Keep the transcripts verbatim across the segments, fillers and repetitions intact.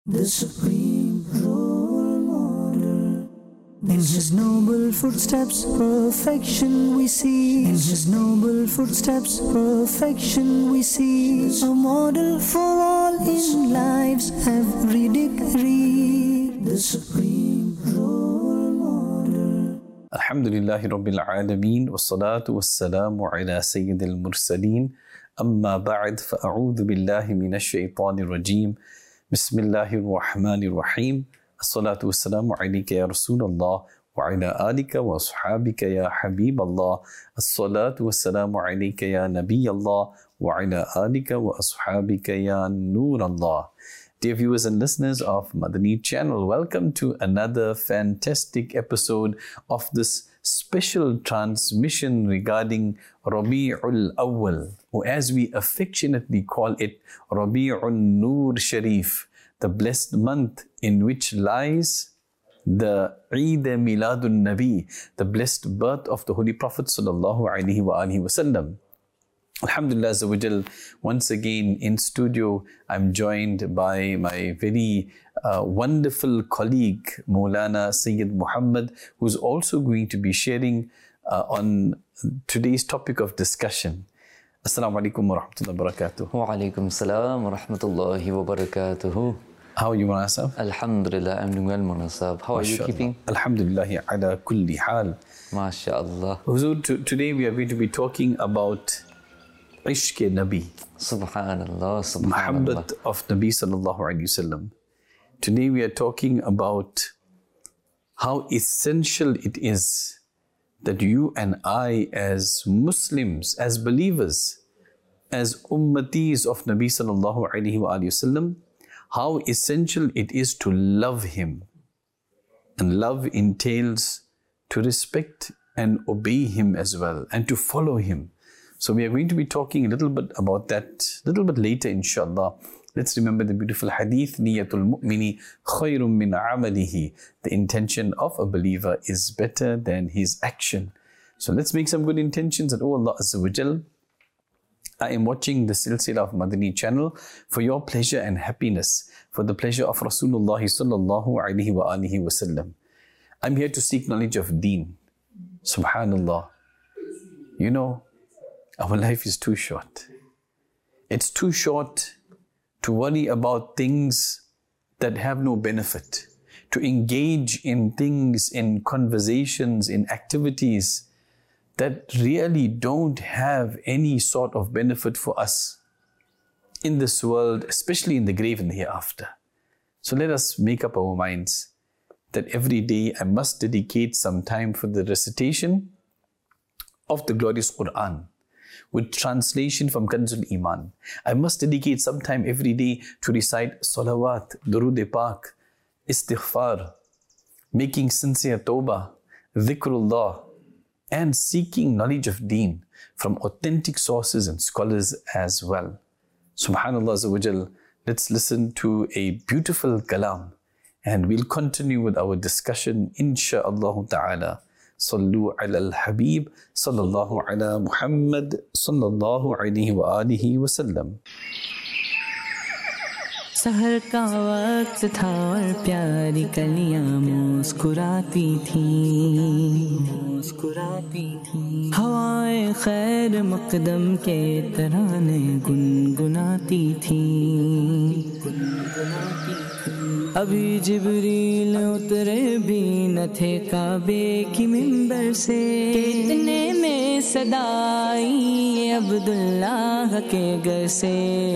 the supreme role model. In his noble footsteps, perfection we see. In his noble footsteps, perfection we see. A model for all in life's every degree. The supreme role model. Alhamdulillahi Rabbil Alameen. Wassalatu wassalamu ala Sayyidil Mursaleen. Amma ba'd, fa'a'udhu billahi minash shaitanir rajeem. Bismillahir Rahmanir Rahim. As-salatu wassalamu alayka ya Rasulullah wa ala alika wa ashabika ya Habiballah. As-salatu wassalamu alayka ya Nabiyallah wa ala alika wa ashabika ya Nurallah. Dear viewers and listeners of Madani Channel, welcome to another fantastic episode of this special transmission regarding Rabi'ul Awwal, or as we affectionately call it, Rabi'ul Nur Sharif, the blessed month in which lies the Eid Miladun Nabi, the blessed birth of the Holy Prophet Sallallahu Alaihi Wasallam. Alhamdulillah Azza wa Jal, once again in studio, I'm joined by my very uh, wonderful colleague, Maulana Sayyid Muhammad, who's also going to be sharing uh, on today's topic of discussion. Assalamu alaikum wa rahmatullahi wa barakatuh. Wa alaikum salam wa rahmatullahi wa barakatuh. How are you, Maulana Sahib? Alhamdulillah, I'm doing well, Maulana Sahib. How are you keeping? Alhamdulillah, ala kulli hal. MashaAllah. Huzur, to, today we are going to be talking about Ishq Nabi. Subhanallah, Subhanallah. Muhammad of Nabi Sallallahu Alaihi Wasallam. Today we are talking about how essential it is that you and I as Muslims, as believers, as ummatis of Nabi Sallallahu Alaihi Wasallam, how essential it is to love him. And love entails to respect and obey him as well, and to follow him. So we are going to be talking a little bit about that a little bit later, inshallah. Let's remember the beautiful hadith, Niyatul mu'mini khayrun min amalihi. The intention of a believer is better than his action. So let's make some good intentions, and oh Allah Azza wa Jal, I am watching the silsila of Madani Channel for your pleasure and happiness, for the pleasure of Rasulullah Sallallahu Alaihi wa alihi Wasallam. I'm here to seek knowledge of deen. Subhanallah. You know, our life is too short. It's too short to worry about things that have no benefit, to engage in things, in conversations, in activities that really don't have any sort of benefit for us in this world, especially in the grave and the hereafter. So let us make up our minds that every day I must dedicate some time for the recitation of the glorious Quran, with translation from Kanzul Iman. I must dedicate some time every day to recite salawat, durud-e-pak, istighfar, making sincere tawbah, dhikrullah, and seeking knowledge of deen from authentic sources and scholars as well. Subhanallah Azza wa Jal, let's listen to a beautiful kalam, and we'll continue with our discussion, insha'Allah ta'ala. Sallu ala al-Habib, sallallahu ala Muhammad, sallallahu alayhi wa alihi wa sallam. सहर का वक्त था और प्यारी कलियां मुस्कुराती थीं, मुस्कुराती थीं। हवाएं खैर मकदम के तराने गुनगुनाती थीं, गुनगुनाती थीं। अभी जिब्रील उतरे भी न थे काबे की मिंबर से, कितने में सदाई अब्दुल्लाह के घर से।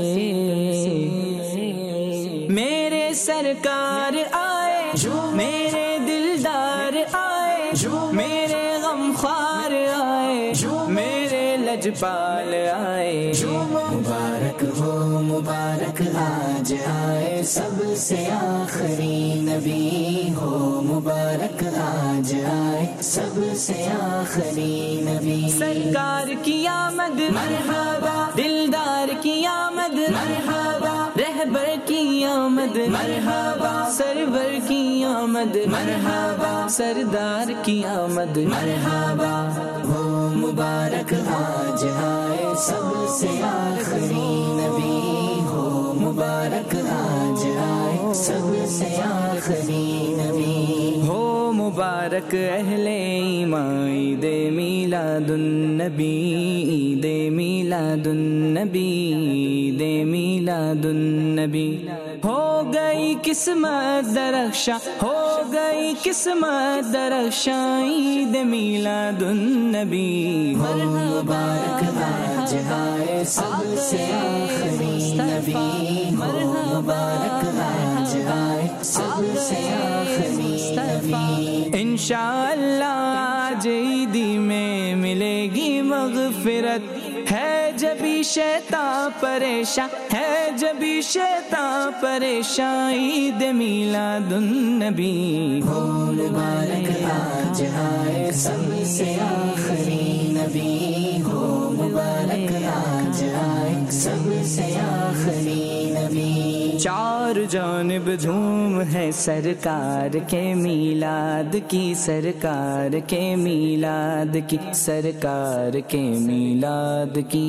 मेरे सरकार आए, जो मेरे दिलदार आए, जो मेरे गमख्वार आए, जो मेरे लजपाल आए। जो मुबारक हो मुबारक आज आए, सबसे आखिरी नबी हो मुबारक आज आए, सबसे आखिरी नबी। सरकार की आमद मरहबा, दिलदार की आमद मरहबा, रहबर की आमद मरहबा, सरवर की आमद मरहबा, सरदार की आमद मरहबा। हो मुबारक आज आए, सबसे आखिरी नबी हो मुबारक आज आए, سب سے آخری نبی ہو مبارک اہل ایمان عید میلاد النبی عید میلاد النبی عید میلاد النبی ہو گئی قسمت درخشاں ہو گئی قسمت درخشاں عید میلاد النبی ہو مبارک آج آئے سب سے آخری نبی ہو مبارک آج آئے سب سے آخری نبی انشاءاللہ آج عیدی میں ملے گی مغفرت ہے جبھی شیطان پریشان ہے جبھی شیطان پریشان عید میلاد النبی ہو مبارک آج آئے سب سے آخری نبی ہو مبارک آج آئے سب سے آخری نبی چار جانب دھوم ہے سرکار کے میلاد کی سرکار کے میلاد کی سرکار کے میلاد کی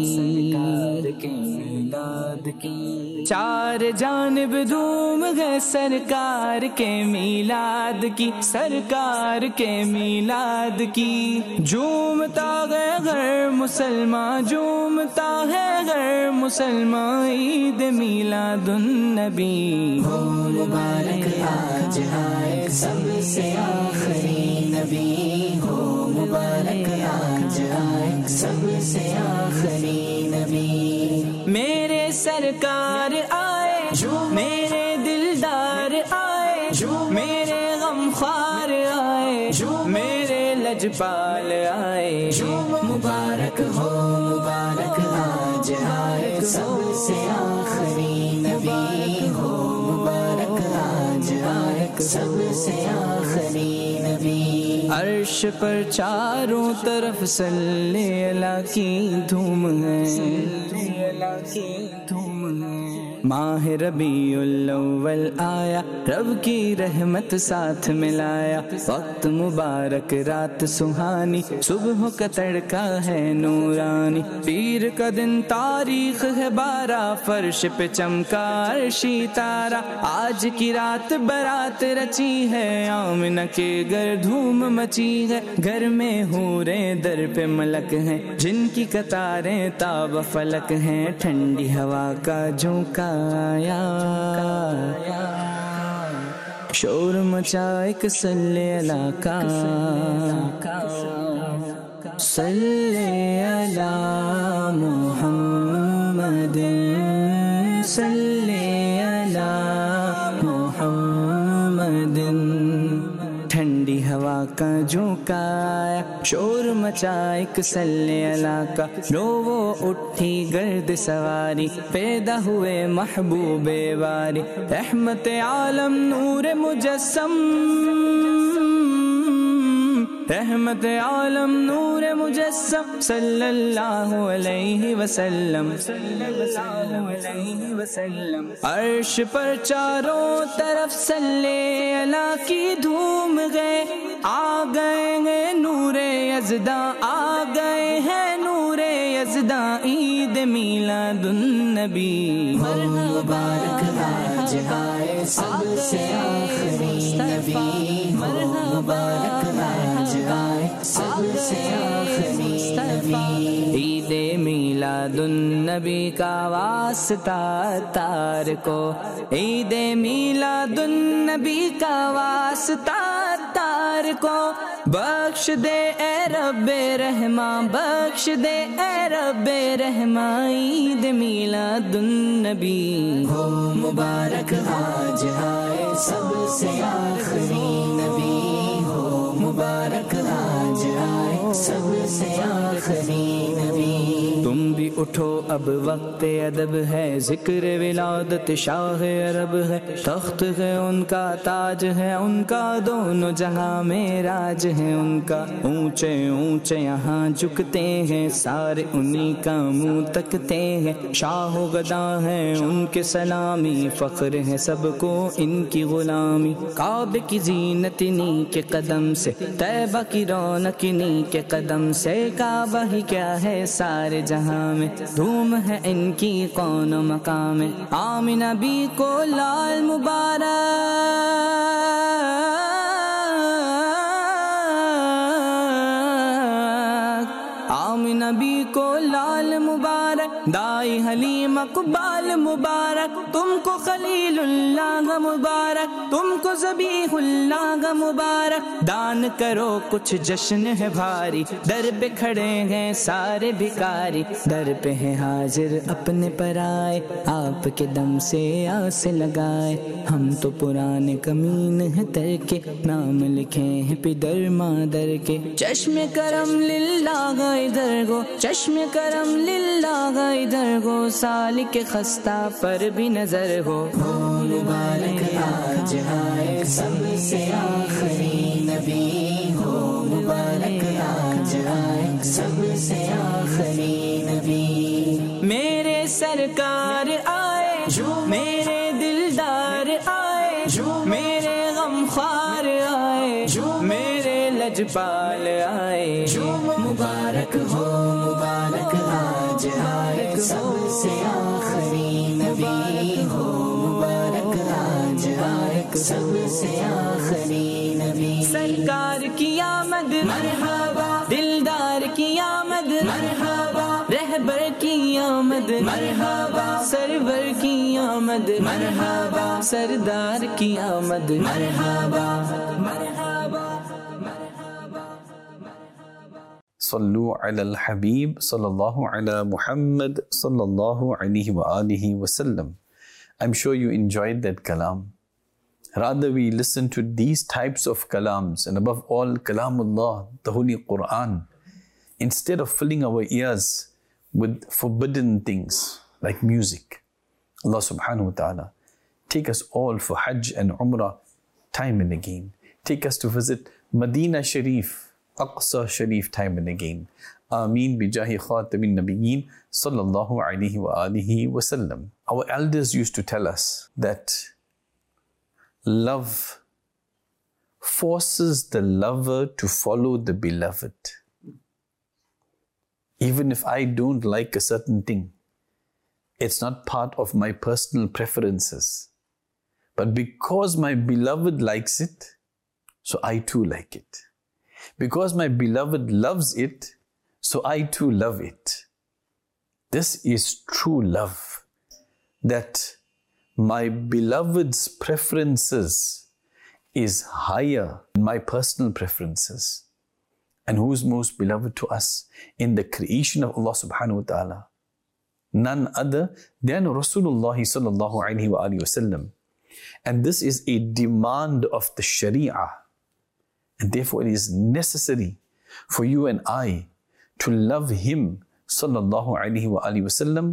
میلاد کی چار جانب دھوم ہے سرکار کے میلاد کی سرکار کے میلاد کی جھومتا ہے غیر مسلمان جھومتا ہے غیر مسلمان عید میلاد النبی ہو مبارک آج آئے سب سے آخری نبی ہو مبارک آج آئے سب سے آخری نبی میرے سرکار آئے میرے دلدار آئے میرے غمخوار آئے میرے لجپال آئے مبارک ہو مبارک آج آئے سب سے آخری نبی ہو مبارک آج آئے سب سے آخری نبی عرش پر چاروں طرف صلی اللہ کی دھوم ہے ماہ ربیع الاول آیا رب کی رحمت ساتھ ملایا وقت مبارک رات سہانی صبح کا تڑکا ہے نورانی پیر کا دن تاریخ ہے بارہ فرش پہ چمکا عرشی تارا آج کی رات برات رچی ہے آمنہ کے گھر دھوم مچی ہے گھر میں حوریں در پہ ملک ہیں جن کی قطاریں تاب فلک ہیں ٹھنڈی ہوا کا جھونکا آیا شور مچا ایک صلی اللہ کا صلی اللہ محمد صلی اللہ محمد ٹھنڈی ہوا کا جھونکا آیا شور مچا ایک صلی اللہ کا رو وہ اٹھی گرد سواری پیدا ہوئے محبوب واری رحمت عالم نور مجسم رحمت عالم نور مجسم صلی اللہ علیہ وسلم عرش پر چاروں طرف صلی اللہ کی دھوم گئے آ گئے ہیں نور یزداں آ گئے ہیں نور یزداں عید میلاد النبی مبارک آج آئے سب سے آخری نبی مبارک آج آئے سب سے آخری نبی عید میلاد النبی کا واسطہ تار کو عید میلاد النبی کا واسطہ تار کو بخش دے اے رب رحمان بخش دے اے رب رحمان عید میلاد النبی ہو مبارک آج آئے سب سے آخری نبی ہو مبارک آج آئے سب سے آخری نبی تم بھی اٹھو اب وقت ادب ہے ذکر ولادت شاہ عرب ہے تخت ہے ان کا تاج ہے ان کا دونوں جہاں میں راج ہے ان کا اونچے اونچے یہاں جھکتے ہیں سارے انہی کا منہ تکتے ہیں شاہ و گدا ہیں ان کے سلامی فخر ہے سب کو ان کی غلامی کعبے کی زینت انہی کے قدم سے طیبہ کی رونق انہی کے قدم سے کعبہ ہی کیا ہے سارے جہاں میں में, धूम है इनकी कौन मकाम में। आमिना बी को लाल मुबारक, आमिना बी को लाल मुबारक, दाई हलीम अकबाल मुबारक, तुमको खलीलुल्लाह मुबारक, तुमको ज़बीहुल्लाह मुबारक। दान करो कुछ जश्न है भारी, दर पे खड़े हैं सारे भिखारी, दर पे है हाजिर अपने पराए, आपके दम से आस लगाए। हम तो पुराने कमीन है तर के, नाम लिखे हैं पिदर मादर के। चश्मे करम लिल्लाह इधर गो, चश्मे करम लिल्लाह इधर गो, सालिक खस्ता पर भी नजर हो। हो मुबारक आज आए सबसे आखिरी नबी, हो मुबारक आज आए सबसे आखिरी नबी। मेरे सरकार आए जो, मेरे दिलदार आए जो, मेरे गमख्वार आए जो, मेरे लजपाल आए जो। मुबारक हो मुबारक आज आए सबसे आखिरी नबी, हो मुबारक आज आए सबसे आखिरी नबी। सरकार की आमद मरहबा, दिलदार की आमद मरहबा, रहबर की आमद मरहबा, सरवर की आमद मरहबा, सरदार की आमद मरहबा मरहबा। Sallu ala al-Habib sallallahu ala Muhammad sallallahu alayhi wa alihi wa sallam. I'm sure you enjoyed that kalam. Rather we listen to these types of kalams, and above all kalamullah, the Holy Quran, instead of filling our ears with forbidden things like music. Allah subhanahu wa ta'ala take us all for Hajj and Umrah time and again. Take us to visit Medina Sharif, Aqsa Sharif time and again. Ameen bijahi khatamin nabiyyin sallallahu alayhi wa alihi wa sallam. Our elders used to tell us that love forces the lover to follow the beloved. Even if I don't like a certain thing, it's not part of my personal preferences. But because my beloved likes it, so I too like it. Because my beloved loves it, so I too love it. This is true love. That my beloved's preferences is higher than my personal preferences. And who is most beloved to us in the creation of Allah subhanahu wa ta'ala? None other than Rasulullah sallallahu alayhi wa alihi wa sallam. And this is a demand of the Sharia. And therefore it is necessary for you and I to love him sallallahu alayhi wa alihi wa sallam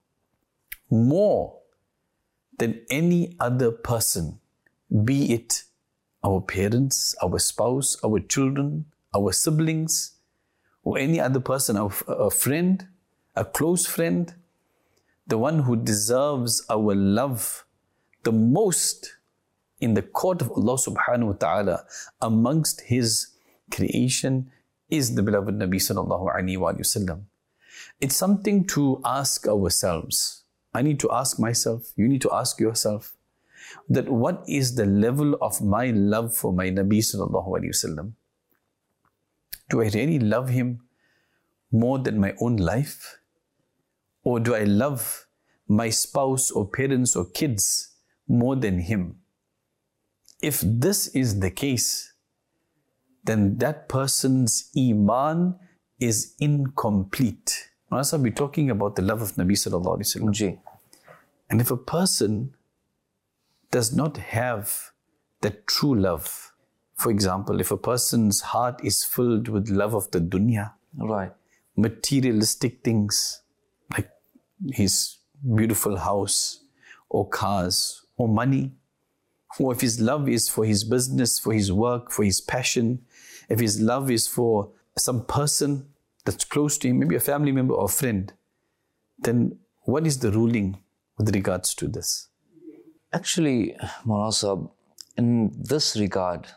more than any other person, be it our parents, our spouse, our children, our siblings, or any other person, a friend, a close friend. The one who deserves our love the most in the court of Allah subhanahu wa ta'ala amongst his creation is the beloved Nabi sallallahu alayhi wa sallam. It's something to ask ourselves. I need to ask myself, you need to ask yourself, that what is the level of my love for my Nabi sallallahu alayhi wa sallam? Do I really love him more than my own life? Or do I love my spouse or parents or kids more than him? If this is the case, then that person's iman is incomplete. Now, we're talking about the love of Nabi sallallahu alaihi wasallam. And if a person does not have that true love, for example, if a person's heart is filled with love of the dunya, Right. materialistic things like his beautiful house or cars or money, or if his love is for his business, for his work, for his passion, if his love is for some person that's close to him, maybe a family member or friend, then what is the ruling with regards to this? Actually, Maulana Sahab, in this regard,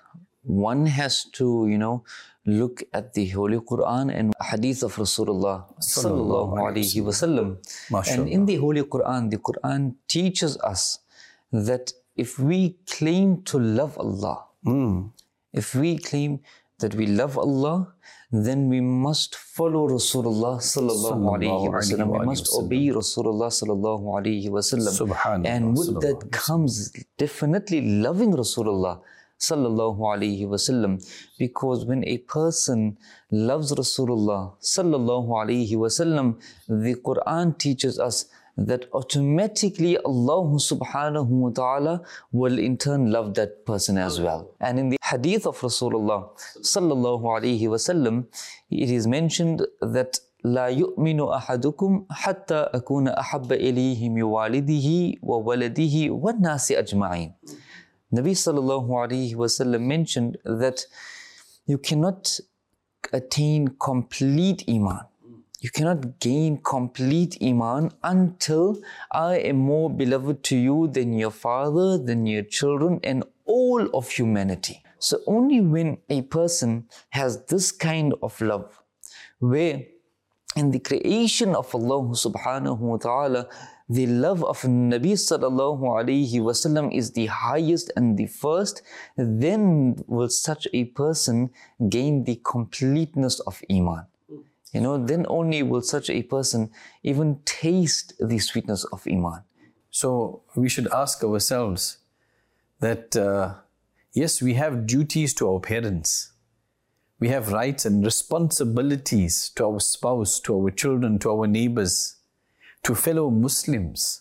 one has to, you know, look at the Holy Quran and hadith of Rasulullah sallallahu alaihi wasallam. And in the Holy Quran, the Quran teaches us that if we claim to love Allah, mm. if we claim that we love Allah, then we must follow Rasulullah sallallahu alaihi wasallam. We must obey Rasulullah sallallahu alaihi wasallam. And with that comes definitely loving Rasulullah sallallahu alaihi wasallam, because when a person loves Rasulullah sallallahu alaihi wasallam, the Quran teaches us that automatically Allah subhanahu wa ta'ala will in turn love that person as well. And in the hadith of Rasulullah sallallahu alaihi wasallam, it is mentioned that لا يؤمن أحدكم حتى أكون أحب إليه من والده وولده والناس أجمعين. Nabi sallallahu alaihi wasallam mentioned that you cannot attain complete iman. You cannot gain complete iman until I am more beloved to you than your father, than your children, and all of humanity. So only when a person has this kind of love, where in the creation of Allah subhanahu wa ta'ala, the love of Nabi sallallahu alayhi wasallam is the highest and the first, then will such a person gain the completeness of iman. You know, then only will such a person even taste the sweetness of iman. So we should ask ourselves that, uh, yes, we have duties to our parents. We have rights and responsibilities to our spouse, to our children, to our neighbors, to fellow Muslims.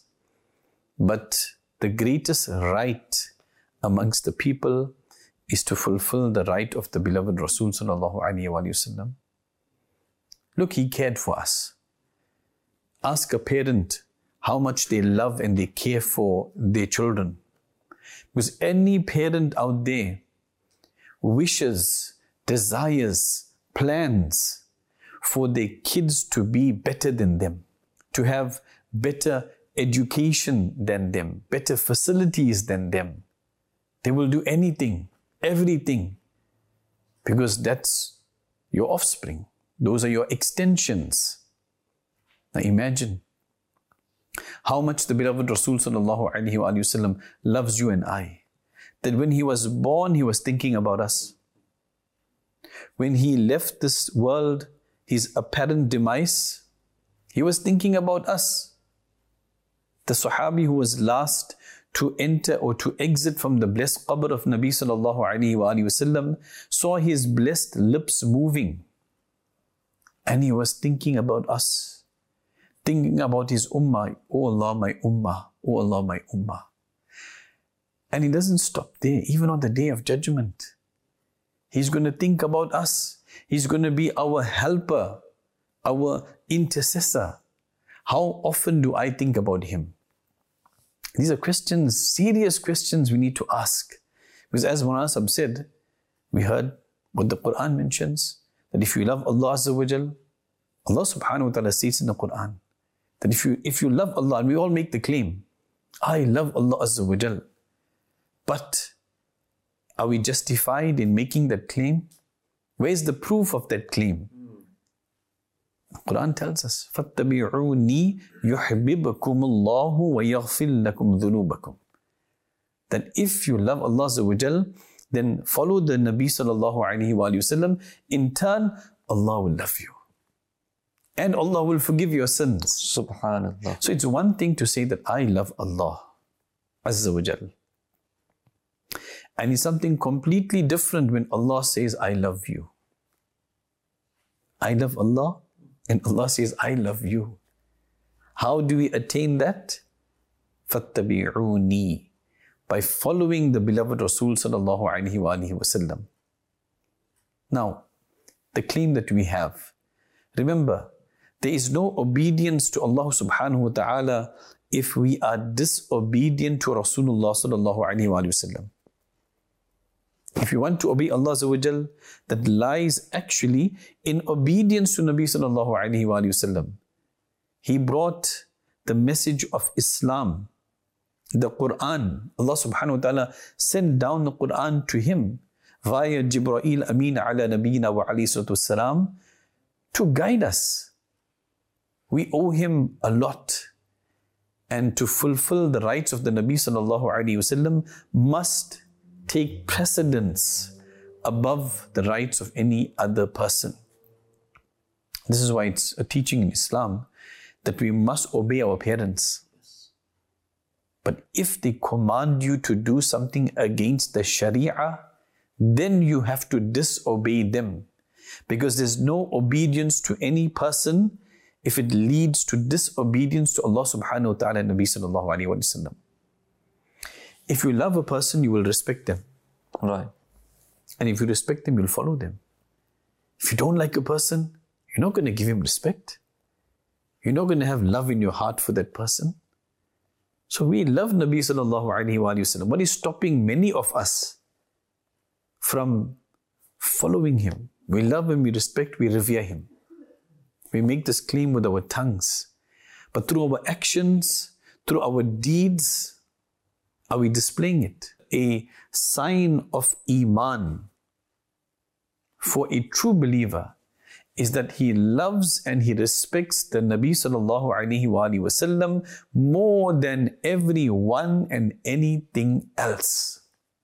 But the greatest right amongst the people is to fulfill the right of the beloved Rasul sallallahu alaihi wasallam. Look, he cared for us. Ask a parent how much they love and they care for their children. Because any parent out there wishes, desires, plans for their kids to be better than them, to have better education than them, better facilities than them. They will do anything, everything, because that's your offspring. Those are your extensions. Now imagine how much the beloved Rasul sallallahu alaihi wasallam loves you and I. That when he was born, he was thinking about us. When he left this world, his apparent demise, he was thinking about us. The Sahabi who was last to enter or to exit from the blessed qabr of Nabi sallallahu alaihi wasallam saw his blessed lips moving. And he was thinking about us, thinking about his ummah. Oh Allah, my ummah. Oh Allah, my ummah. And he doesn't stop there. Even on the day of judgment, he's going to think about us. He's going to be our helper, our intercessor. How often do I think about him? These are questions, serious questions we need to ask. Because as Maulana Sahib said, we heard what the Quran mentions, that if you love Allah Azza wa Jal, Allah subhanahu wa ta'ala says in the Quran, that if you, if you love Allah, and we all make the claim, I love Allah Azza wa Jal, but are we justified in making that claim? Where is the proof of that claim? The Quran tells us, فَاتَّبِعُونِي يُحْبِبَكُمُ اللَّهُ وَيَغْفِرْ لَكُمْ ذُنُوبَكُمْ. That if you love Allah Azza wa Jal, then follow the Nabi sallallahu alaihi wasallam. In turn, Allah will love you. And Allah will forgive your sins. Subhanallah. So it's one thing to say that I love Allah Azza wa Jal. And it's something completely different when Allah says, I love you. I love Allah and Allah says, I love you. How do we attain that? فَاتَّبِعُونِي. By following the beloved Rasul sallallahu alaihi wasallam. Now, the claim that we have, remember, there is no obedience to Allah subhanahu wa ta'ala if we are disobedient to Rasulullah sallallahu alaihi wasallam. If you want to obey Allah Azza wa Jal, that lies actually in obedience to Nabi sallallahu alaihi wasallam. He brought the message of Islam, the Quran. Allah subhanahu wa ta'ala sent down the Quran to him via Jibreel Amin ala Nabiyina wa alayhi salatu wassalam to guide us. We owe him a lot. And to fulfill the rights of the Nabi sallallahu alayhi wasallam must take precedence above the rights of any other person. This is why it's a teaching in Islam that we must obey our parents. But if they command you to do something against the Sharia, then you have to disobey them. Because there's no obedience to any person if it leads to disobedience to Allah subhanahu wa ta'ala and Nabi sallallahu alayhi wa sallam. If you love a person, you will respect them. Right. And if you respect them, you'll follow them. If you don't like a person, you're not going to give him respect. You're not going to have love in your heart for that person. So we love Nabi sallallahu alayhi wa sallam. What is stopping many of us from following him? We love him, we respect, we revere him. We make this claim with our tongues. But through our actions, through our deeds, are we displaying it? A sign of Iman for a true believer is that he loves and he respects the Nabi sallallahu alayhi wa sallam more than everyone and anything else.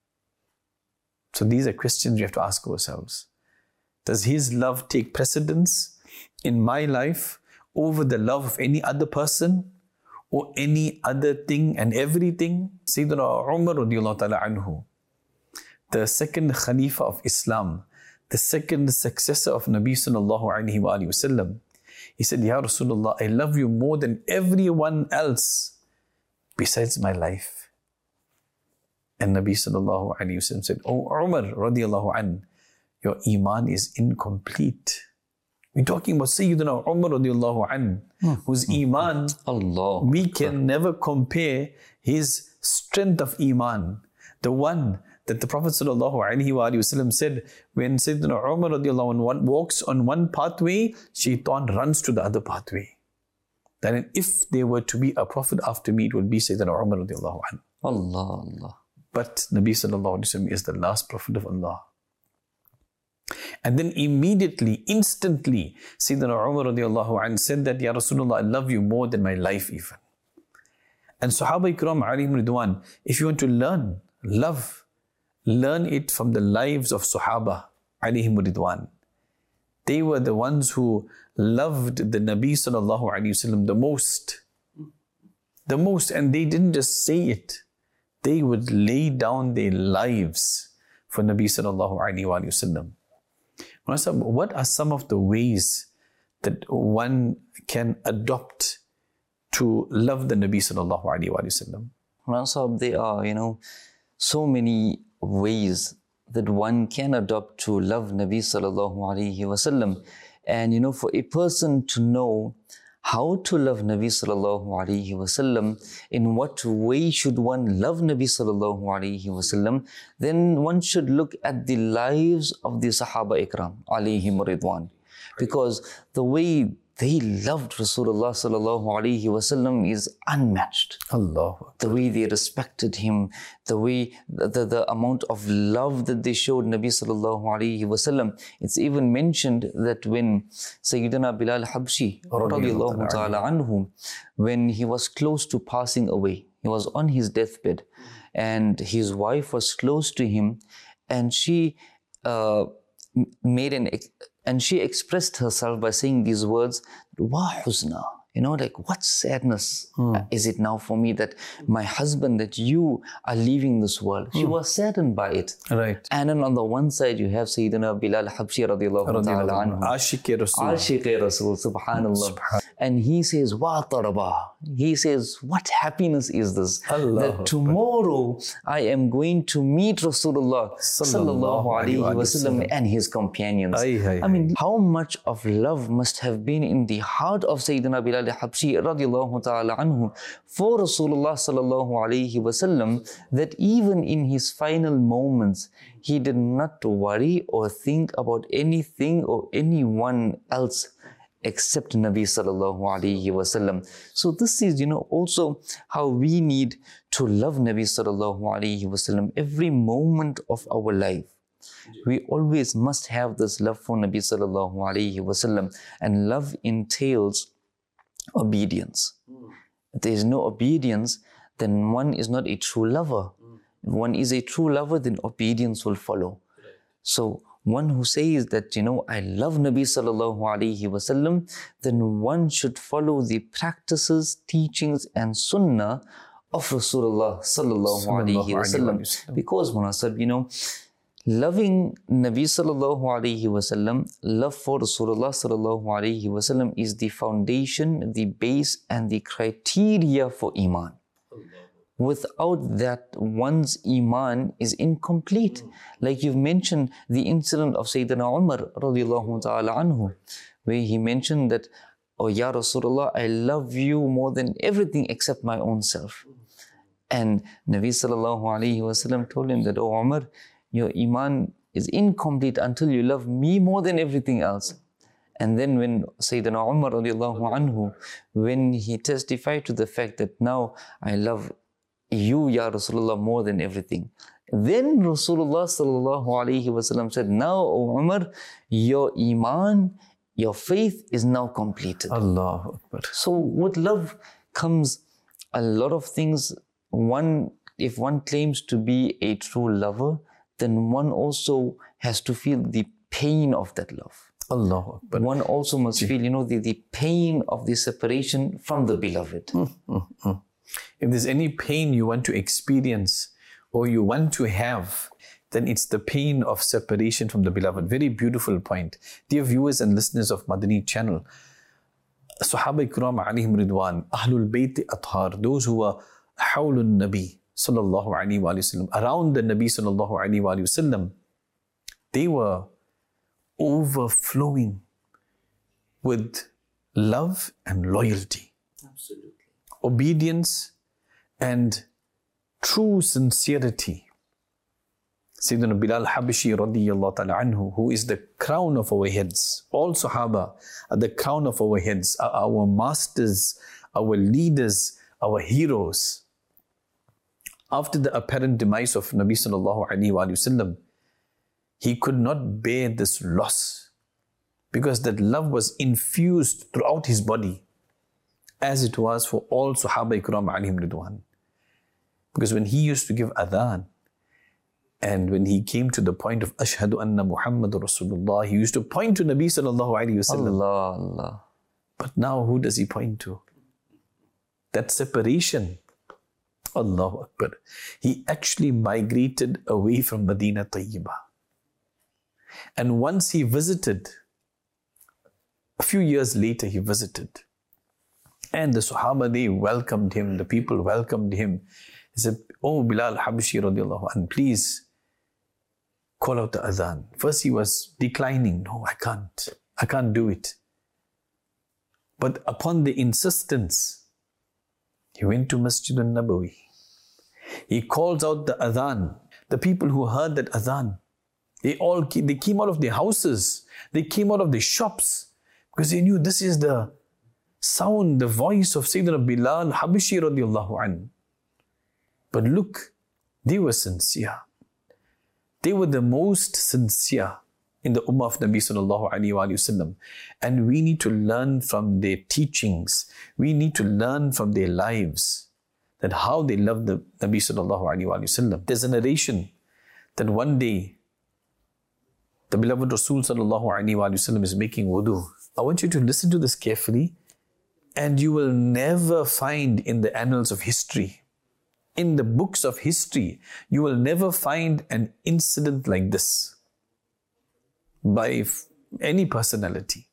So these are questions we have to ask ourselves. Does his love take precedence in my life over the love of any other person or any other thing and everything? Sayyidina Umar radiallahu ta'ala anhu, the second Khalifa of Islam, the second successor of Nabi sallallahu alayhi wa sallam, he said, Ya Rasulullah, I love you more than everyone else besides my life. And Nabi sallallahu alayhi wa sallam said, Oh Umar radiallahu an, your Iman is incomplete. We're talking about Sayyidina Umar radiallahu an, whose Iman, Allah. we can never compare his strength of Iman. The one that the Prophet sallallahu alaihi wasallam said, when Sayyidina Umar radiallahu anh walks on one pathway, Shaitan runs to the other pathway. Then if there were to be a prophet after me, it would be Sayyidina Umar radiallahu anh. Allah, Allah. But Nabi sallallahu alaihi wasallam is the last prophet of Allah. And then immediately, instantly, Sayyidina Umar radiallahu anh said that, Ya Rasulullah, I love you more than my life even. And Sahaba Ikram alayhim ridwan, if you want to learn love, learn it from the lives of Sahaba alayhim ridwan. They were the ones who loved the Nabi sallallahu alayhi wasallam the most. The most, and they didn't just say it. They would lay down their lives for Nabi sallallahu alayhi wasallam. What are some of the ways that one can adopt to love the Nabi sallallahu alayhi wasallam? Sahab, there are, you know, so many ways that one can adopt to love Nabi sallallahu alayhi wasallam. And, you know, for a person to know how to love Nabi sallallahu alayhi wasallam, in what way should one love Nabi sallallahu alayhi wasallam, then one should look at the lives of the Sahaba Ikram alayhim ridwan. Because the way they loved Rasulullah sallallahu alayhi wasallam is unmatched. Allah. The way they respected him, the way, the, the, the amount of love that they showed Nabi sallallahu alayhi wasallam. It's even mentioned that when Sayyidina Bilal Habshi radiallahu ta'ala anhu, when he was close to passing away, he was on his deathbed and his wife was close to him, and she uh, made an And she expressed herself by saying these words, Wa huzna. You know, like, what sadness hmm. is it now for me that my husband, that you are leaving this world? Hmm. She was saddened by it. Right. And then on the one side, you have Sayyidina Bilal Habshi radiallahu ta'ala anhu. Ashiq-e Rasul. Ashiq-e Rasul, subhanallah. Subhan. And he says, Wa taraba. He says, what happiness is this? Allah. That tomorrow I am going to meet Rasulullah sallallahu alayhi wa sallam and his companions. Ay, ay, I mean, how much of love must have been in the heart of Sayyidina Bilal Habshi radiallahu ta'ala anhu for Rasulullah sallallahu alayhi wa sallam, that even in his final moments, he did not worry or think about anything or anyone else except Nabi sallallahu alayhi wa sallam. So this is, you know, also how we need to love Nabi sallallahu alayhi wa sallam every moment of our life. We always must have this love for Nabi sallallahu alayhi wasallam, and love entails obedience. If there is no obedience, then one is not a true lover. If one is a true lover, then obedience will follow. So one who says that, you know, I love Nabi sallallahu alayhi wasallam, then one should follow the practices, teachings and sunnah of Rasulullah sallallahu alayhi wasallam. Because, Munasab, you know, loving Nabi sallallahu alayhi wasallam, love for Rasulullah sallallahu alayhi wasallam is the foundation, the base and the criteria for Iman. Without that, one's Iman is incomplete. Like you've mentioned the incident of Sayyidina Umar radiallahu ta'ala anhu, where he mentioned that, oh Ya Rasulullah, I love you more than everything except my own self. And Nabi sallallahu alayhi wasallam told him that, oh Umar, your Iman is incomplete until you love me more than everything else. And then when Sayyidina Umar radiallahu anhu, when he testified to the fact that now I love you, Ya Rasulullah, more than everything, then Rasulullah sallallahu alayhi wasallam said, now, O Umar, your Iman, your faith is now completed. Allahu Akbar. So with love comes a lot of things. One, if one claims to be a true lover, then one also has to feel the pain of that love. Allahu Akbar. One also must feel, you know, the, the pain of the separation from the beloved. Mm, mm, mm. If there's any pain you want to experience or you want to have, then it's the pain of separation from the beloved. Very beautiful point. Dear viewers and listeners of Madani channel, Sahaba Ikram alayhim ridwan, Ahlul Bayt Athar, those who are Hawlun Nabi sallallahu alayhi wa sallam, around the Nabi sallallahu alayhi wa sallam, they were overflowing with love and loyalty. Absolutely. Obedience and true sincerity. Sayyidina Bilal Habashi radiyallahu ta'ala anhu, who is the crown of our heads. All Sahaba are the crown of our heads, are our masters, our leaders, our heroes. After the apparent demise of Nabi sallallahu alayhi wa sallam, he could not bear this loss because that love was infused throughout his body, as it was for all Sahaba Ikram alayhim ridwan. Because when he used to give adhan, and when he came to the point of Ashhadu anna Muhammad Rasulullah, he used to point to Nabi sallallahu alayhi wa sallam. Allah, Allah. But now who does he point to? That separation. Allahu Akbar. He actually migrated away from Medina Tayyibah. And once he visited, a few years later he visited, and the Sahaba, they welcomed him, the people welcomed him. He said, oh Bilal Habashi radiallahu anhu, please call out the adhan. First he was declining, no, I can't, I can't do it. But upon the insistence, he went to Masjid al-Nabawi. He calls out the adhan. The people who heard that adhan, they all came, they came out of their houses, they came out of their shops, because they knew this is the sound, the voice of Sayyidina Bilal Habashi radiallahu anhu. But look, they were sincere. They were the most sincere in the Ummah of Nabi sallallahu alayhi wa sallam. And we need to learn from their teachings. We need to learn from their lives, that how they loved the Nabi sallallahu alayhi wa sallam. There's a narration that one day, the beloved Rasul sallallahu alayhi wa sallam is making wudu. I want you to listen to this carefully, and you will never find in the annals of history, in the books of history, you will never find an incident like this by any personality.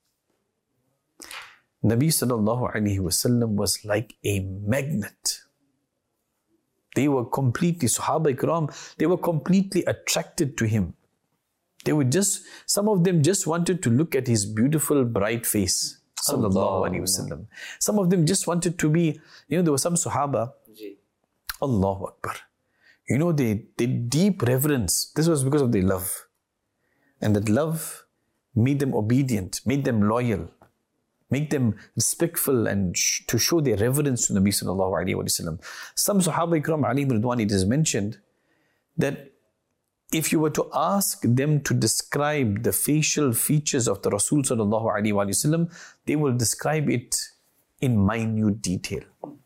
Nabi sallallahu alayhi wa sallam was like a magnet. They were completely, Sahaba Ikram, they were completely attracted to him. They would just, some of them just wanted to look at his beautiful, bright face. Sallallahu alayhi wa sallam. Some of them just wanted to be, you know, there were some Sahaba, Allahu Akbar. You know, they, they deep reverence. This was because of their love. And that love made them obedient, made them loyal, made them respectful, and sh- to show their reverence to Nabi sallallahu alayhi wa sallam. Some Sahaba Ikram alayhim ridwan, it is mentioned that if you were to ask them to describe the facial features of the Rasul sallallahu alaihi wasallam, they will describe it in minute detail.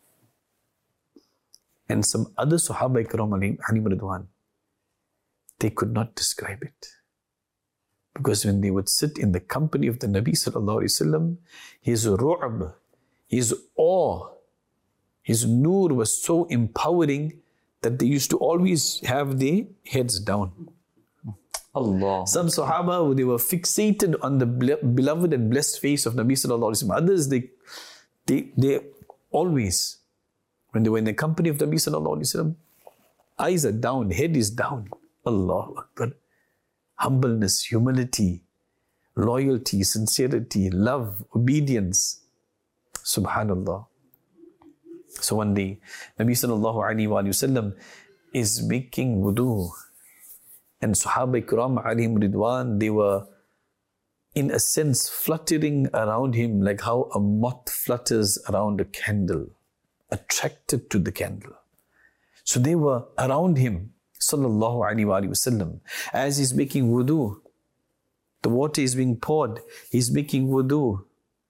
And some other Sahaba Ikram alayhim ridwan, they could not describe it. Because when they would sit in the company of the Nabi sallallahu alaihi wasallam, his ru'b, his awe, his nur was so empowering that they used to always have their heads down. Allah. Some Sahaba, they were fixated on the beloved and blessed face of Nabi sallallahu alaihi wasallam. Others, they, they, they always, when they were in the company of Nabi sallallahu alaihi wasallam, eyes are down, head is down. Allahu Akbar. Humbleness, humility, loyalty, sincerity, love, obedience. Subhanallah. So one day, Nabi sallallahu alaihi wasallam is making wudu, and Sahaba Ikram alayhim ridwan, they were in a sense fluttering around him like how a moth flutters around a candle, attracted to the candle. So they were around him, sallallahu alaihi wasallam, as he's making wudu. The water is being poured, he's making wudu.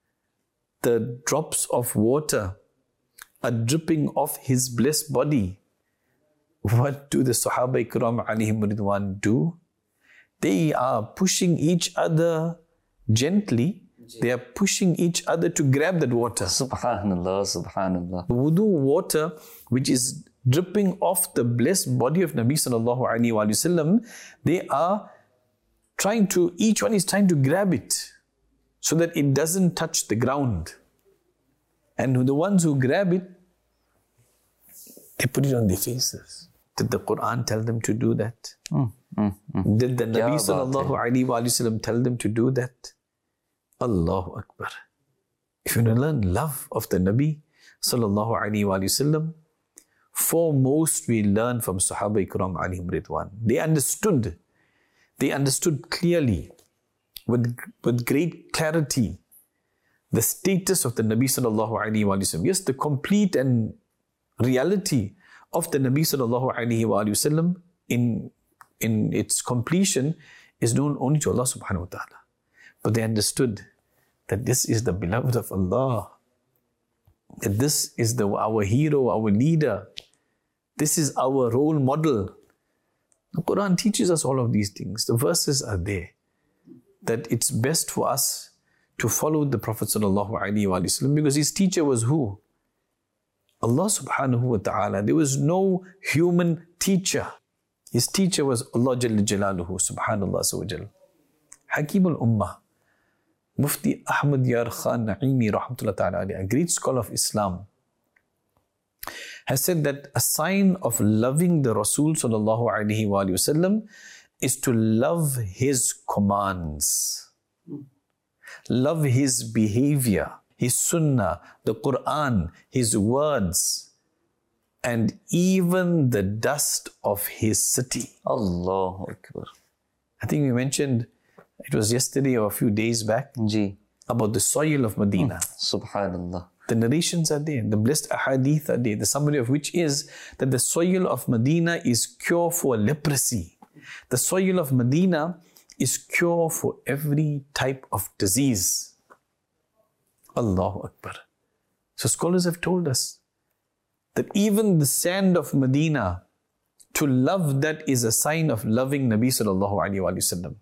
The drops of water are dripping off his blessed body. What do the Sahaba Ikram alayhim ridwan do? They are pushing each other gently. They are pushing each other to grab that water. Subhanallah, subhanallah. Wudu water, which is dripping off the blessed body of Nabi sallallahu alaihi wasallam, they are trying to, each one is trying to grab it so that it doesn't touch the ground. And the ones who grab it, they put it on their faces. Did the Quran tell them to do that? Mm, mm, mm. Did the Nabi sallallahu alaihi wasallam tell them to do that? Allahu Akbar. If you want to learn love of the Nabi sallallahu alaihi wasallam, foremost we learn from Sahaba Ikram alayhim ridwan. They understood. They understood clearly, with, with great clarity, the status of the Nabi sallallahu alaihi wasallam. Yes, the complete and reality of the Nabi sallallahu alaihi wasallam in, in its completion is known only to Allah subhanahu wa ta'ala. But they understood that this is the beloved of Allah. That this is the, our hero, our leader. This is our role model. The Quran teaches us all of these things. The verses are there. That it's best for us to follow the Prophet sallallahu alaihi wasallam because his teacher was who? Allah subhanahu wa ta'ala. There was no human teacher. His teacher was Allah Jalla Jalaluhu subhanallah wa jal. Hakim al-Ummah, Mufti Ahmad Yar Khan Naimi rahmatullah ta'ala, a great scholar of Islam, has said that a sign of loving the Rasul sallallahu alaihi wasallam is to love his commands, love his behavior, his sunnah, the Quran, his words, and even the dust of his city. Allahu Akbar. I think we mentioned, it was yesterday or a few days back, Ji. about the soil of Medina. Mm. Subhanallah. The narrations are there, the blessed ahadith are there, the summary of which is that the soil of Medina is cure for leprosy. The soil of Medina is cure for every type of disease. Allahu Akbar. So scholars have told us that even the sand of Medina, to love that is a sign of loving Nabi sallallahu alaihi wasallam.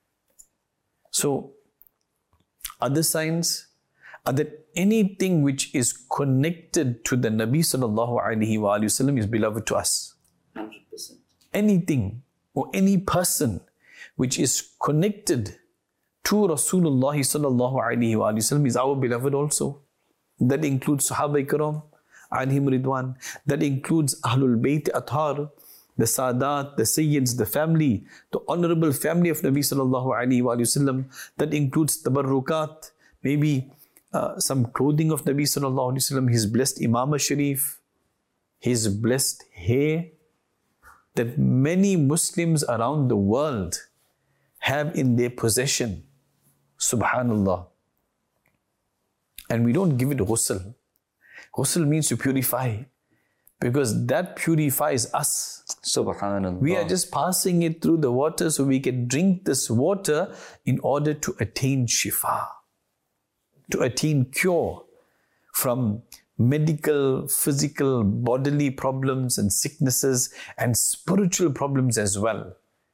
So other signs are that anything which is connected to the Nabi sallallahu alaihi wasallam is beloved to us. one hundred percent. Anything or any person which is connected to Rasulullah sallallahu alaihi wasallam is our beloved also. That includes Sahaba Ikram alayhim ridwan. That includes Ahlul Bayt Athar, the Sadat, the Sayyids, the family, the honorable family of Nabi sallallahu alaihi wasallam. That includes Tabarrukat, maybe uh, some clothing of Nabi sallallahu alaihi wasallam, his blessed Imam Sharif, his blessed hair, that many Muslims around the world have in their possession. Subhanallah. And we don't give it ghusl. Ghusl means to purify. because that purifies us. Subhanallah. We are just passing it through the water so we can drink this water in order to attain shifa, to attain cure from medical, physical, bodily problems and sicknesses and spiritual problems as well.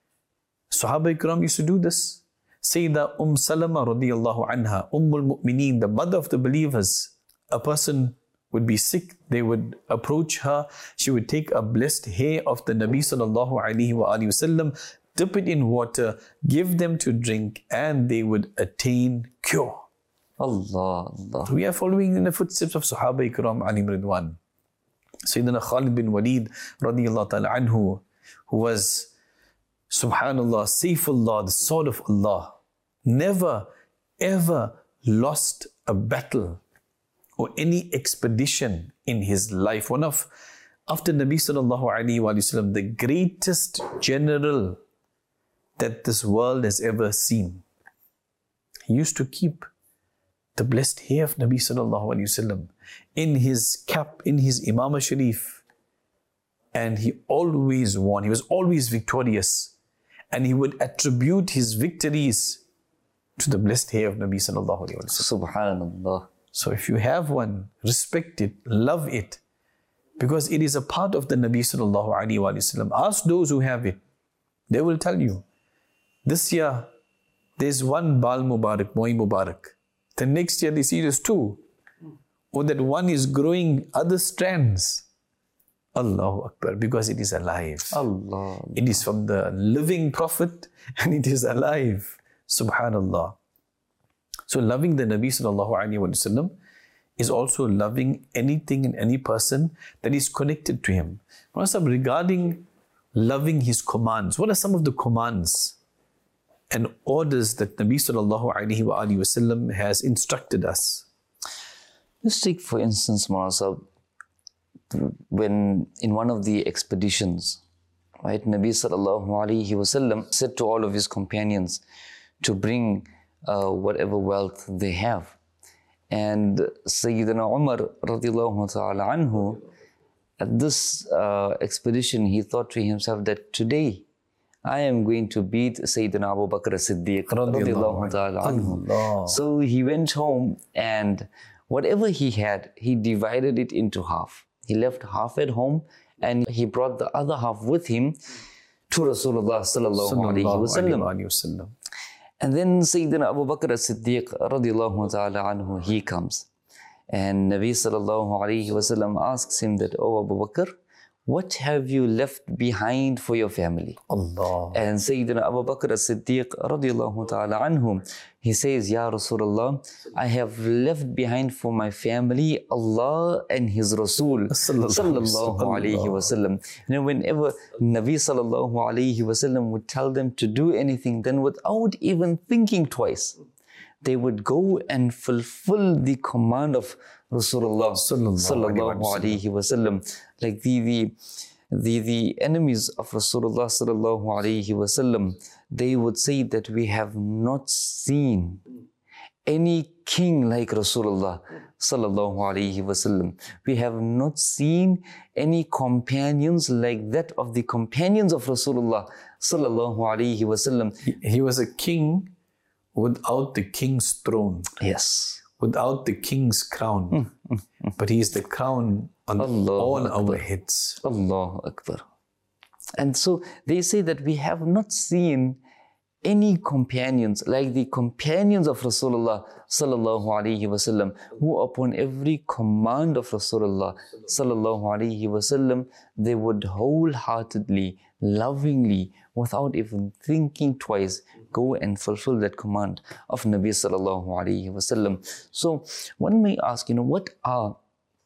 Sahaba Ikram used to do this. Sayyidah Umm Salama radiyallahu anha, Ummul Mu'mineen, the mother of the believers, a person would be sick, they would approach her, she would take a blessed hair of the Nabi sallallahu alayhi wa alayhi wasallam, dip it in water, give them to drink, and they would attain cure. Allah, Allah. We are following in the footsteps of Sahaba Ikram alayhim ridwan. Sayyidina Khalid bin Walid radiyallahu ta'ala anhu, who was, subhanallah, Saifullah, the sword of Allah, never ever lost a battle or any expedition in his life. One of, after Nabi sallallahu alayhi wa sallam, the greatest general that this world has ever seen. He used to keep the blessed hair of Nabi sallallahu alayhi wa sallam in his cap, in his Imam Sharif. And he always won. He was always victorious. And he would attribute his victories to the blessed hair of Nabi sallallahu alayhi wa sallam. Subhanallah. So if you have one, respect it, love it, because it is a part of the Nabi sallallahu alayhi wa sallam. Ask those who have it. They will tell you. This year, there's one Bal Mubarak, Moi Mubarak. The next year, they see there's two. Or that one is growing other strands. Allahu Akbar, because it is alive. Allah. It is from the living Prophet and it is alive. Subhanallah. So loving the Nabi sallallahu alayhi wa sallam is also loving anything and any person that is connected to him. Regarding loving his commands, what are some of the commands and orders that Nabi sallallahu alayhi wa sallam has instructed us? Let's take for instance, Marasab, when in one of the expeditions, right, Nabi sallallahu alayhi wa sallam said to all of his companions to bring Uh, whatever wealth they have. And Sayyidina Umar radiallahu ta'ala anhu, at this uh, expedition, he thought to himself that today I am going to beat Sayyidina Abu Bakr as-Siddiq radiallahu ta'ala anhu. So he went home and whatever he had, he divided it into half. He left half at home and he brought the other half with him to Rasulullah sallallahu alayhi wa sallam. And then Sayyidina Abu Bakr as-Siddiq radiallahu ta'ala anhu, he comes. And Nabi sallallahu alayhi wa sallam asks him that, "Oh Abu Bakr, what have you left behind for your family?" Allah. And Sayyidina Abu Bakr as-Siddiq radiallahu ta'ala anhu, he says, "Ya Rasulullah, I have left behind for my family Allah and His Rasul sallallahu alayhi wa sallam." You know, whenever Nabi sallallahu alayhi wa sallam would tell them to do anything, then without even thinking twice, they would go and fulfill the command of Rasulullah sallallahu alayhi wa sallam. Like the, the, the, the enemies of Rasulullah sallallahu alayhi wa sallam, they would say that we have not seen any king like Rasulullah sallallahu alayhi wa sallam. We have not seen any companions like that of the companions of Rasulullah sallallahu alayhi wa sallam. He, he was a king without the king's throne. Yes. Without the king's crown. Mm, mm, mm. But he is the crown on Allah all Akbar. Our heads. Allahu Akbar. And so they say that we have not seen any companions like the companions of Rasulullah sallallahu alayhi wa sallam, who upon every command of Rasulullah sallallahu alayhi wa sallam, they would wholeheartedly, lovingly, without even thinking twice, go and fulfill that command of Nabi sallallahu alayhi wa sallam. So one may ask, you know, what are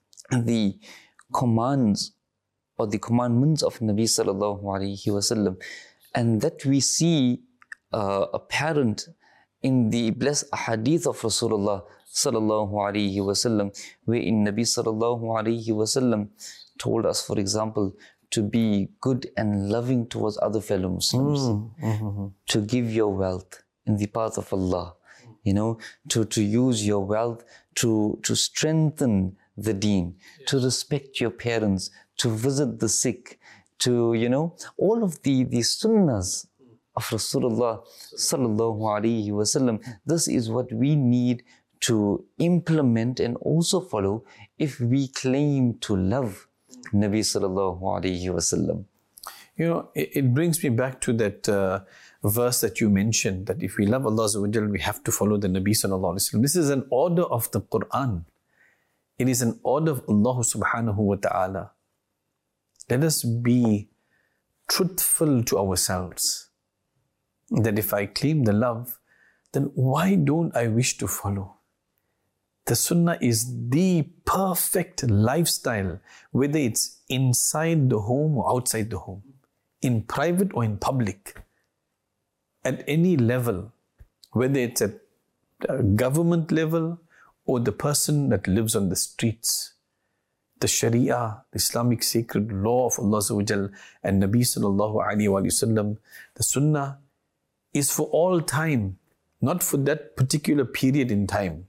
the commands or the commandments of Nabi sallallahu alayhi wa sallam? And that we see uh, apparent in the blessed hadith of Rasulullah sallallahu alayhi wa sallam, where in Nabi sallallahu alayhi wa sallam told us, for example, to be good and loving towards other fellow Muslims, mm, mm-hmm. to give your wealth in the path of Allah, you know, to, to use your wealth to, to strengthen the deen, to respect your parents, to visit the sick, to, you know, all of the, the sunnahs of Rasulullah sallallahu alaihi wasallam. This is what we need to implement and also follow if we claim to love Nabi sallallahu alaihi wasallam. You know, it, it brings me back to that uh, verse that you mentioned, that if we love Allah Azza wa Jal, we have to follow the Nabi sallallahu alaihi wasallam. This is an order of the Quran. It is an order of Allah subhanahu wa ta'ala. Let us be truthful to ourselves, that if I claim the love, then why don't I wish to follow? The sunnah is the perfect lifestyle, whether it's inside the home or outside the home, in private or in public, at any level, whether it's at government level or the person that lives on the streets. The Sharia, the Islamic sacred law of Allah Azza wa Jal and Nabi sallallahu alaihi wasallam, the sunnah is for all time, not for that particular period in time.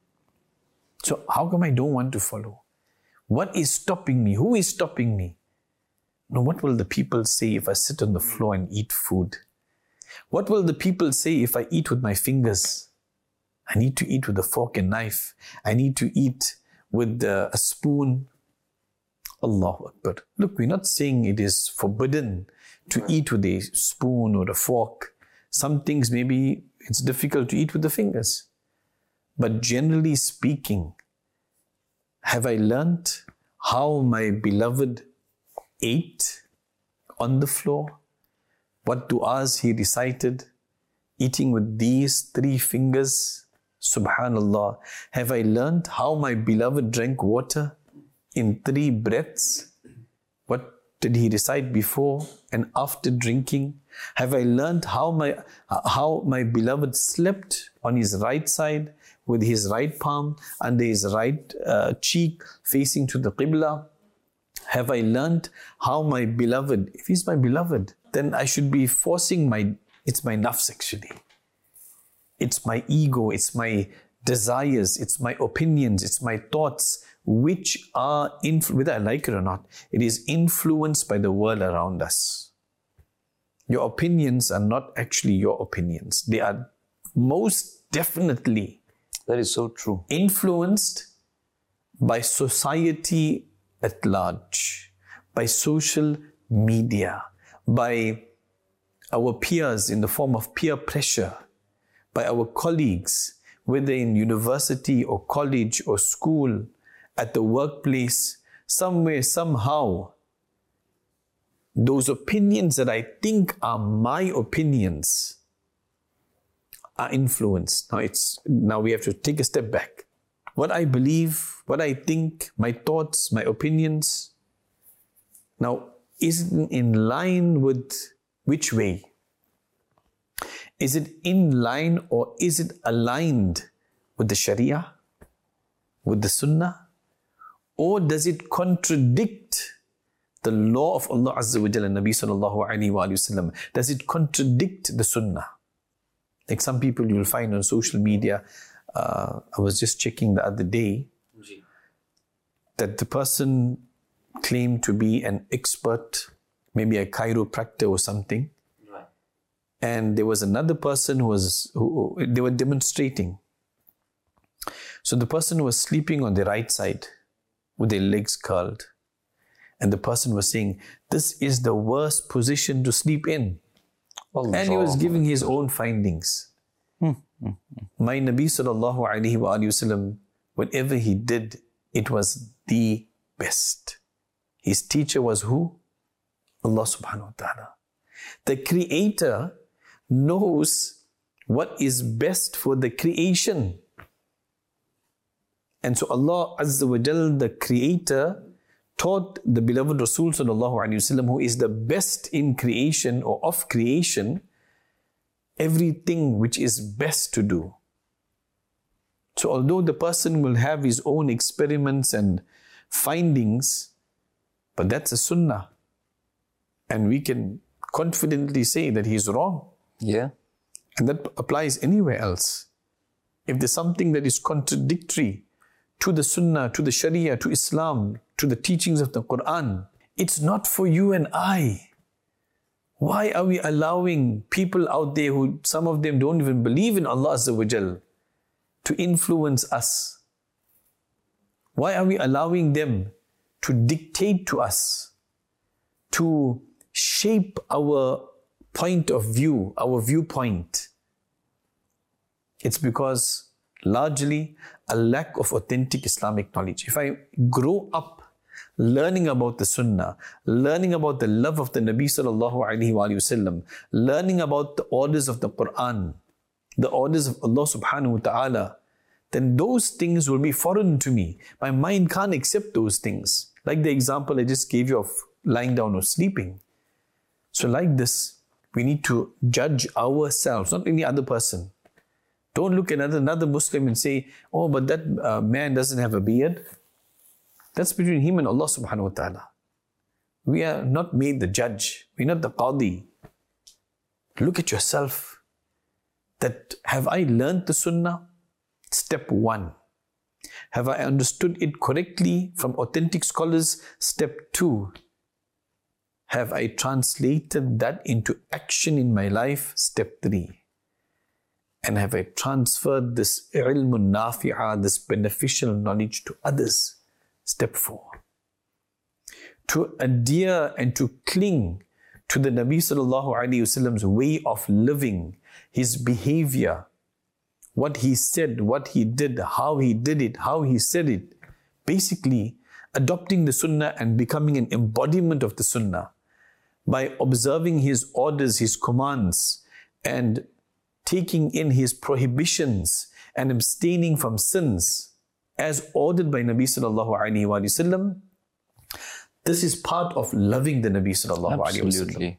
So how come I don't want to follow? What is stopping me? Who is stopping me? No, what will the people say if I sit on the floor and eat food? What will the people say if I eat with my fingers? I need to eat with a fork and knife. I need to eat with uh, a spoon. Allahu Akbar. Look, we're not saying it is forbidden to eat with a spoon or a fork. Some things maybe it's difficult to eat with the fingers. But generally speaking, have I learnt how my beloved ate on the floor? What du'as he recited, eating with these three fingers? Subhanallah. Have I learnt how my beloved drank water in three breaths? What did he recite before and after drinking? Have I learnt how my how my beloved slept on his right side with his right palm under his right uh, cheek facing to the Qibla? Have I learnt how my beloved, if he's my beloved, then I should be forcing my, it's my nafs actually. It's my ego, it's my desires, it's my opinions, it's my thoughts, which are, inf- whether I like it or not, it is influenced by the world around us. Your opinions are not actually your opinions. They are most definitely that is so true. Influenced by society at large, by social media, by our peers in the form of peer pressure, by our colleagues, whether in university or college or school, at the workplace, somewhere, somehow, those opinions that I think are my opinions are influenced. Now it's now we have to take a step back. What I believe, what I think, my thoughts, my opinions. Now, is it in line with which way? Is it in line or is it aligned with the Sharia, with the Sunnah? Or does it contradict the law of Allah Azza wa Jalla and Nabi sallallahu alayhi wa sallam? Does it contradict the Sunnah? Like some people you'll find on social media, uh, I was just checking the other day, that the person claimed to be an expert, maybe a chiropractor or something. Right. And there was another person who was, who, they were demonstrating. So the person was sleeping on the right side with their legs curled. And the person was saying, this is the worst position to sleep in. Allah. And he was giving his own findings. Hmm. My Nabi sallallahu alayhi wa sallam, whatever he did, it was the best. His teacher was who? Allah subhanahu wa ta'ala. The creator knows what is best for the creation. And so Allah Azza wa Jal, the creator, taught the beloved Rasul sallallahu alayhi wa sallam, who is the best in creation or of creation, everything which is best to do. So although the person will have his own experiments and findings, but that's a sunnah. And we can confidently say that he's wrong. Yeah. And that applies anywhere else. If there's something that is contradictory to the Sunnah, to the Sharia, to Islam, to the teachings of the Quran. It's not for you and I. Why are we allowing people out there who, some of them don't even believe in Allah Azza wa Jal, to influence us? Why are we allowing them to dictate to us, to shape our point of view, our viewpoint? It's because largely a lack of authentic Islamic knowledge. If I grow up learning about the Sunnah, learning about the love of the Nabi sallallahu alaihi wasallam, learning about the orders of the Quran, the orders of Allah subhanahu wa ta'ala, then those things will be foreign to me. My mind can't accept those things. Like the example I just gave you of lying down or sleeping. So like this, we need to judge ourselves, not any other person. Don't look at another, another Muslim and say, oh, but that uh, man doesn't have a beard. That's between him and Allah subhanahu wa ta'ala. We are not made the judge. We're not the qadi. Look at yourself. That have I learned the Sunnah? Step one. Have I understood it correctly from authentic scholars? Step two. Have I translated that into action in my life? Step three. And have I transferred this ilmun nafi'ah, this beneficial knowledge to others? Step four. To adhere and to cling to the Nabi sallallahu alaihi wasallam's way of living, his behavior, what he said, what he did, how he did it, how he said it. Basically, adopting the Sunnah and becoming an embodiment of the Sunnah by observing his orders, his commands, and taking in his prohibitions and abstaining from sins as ordered by Nabi sallallahu alaihi wasallam. This is part of loving the Nabi sallallahu alaihi wasallam. Absolutely.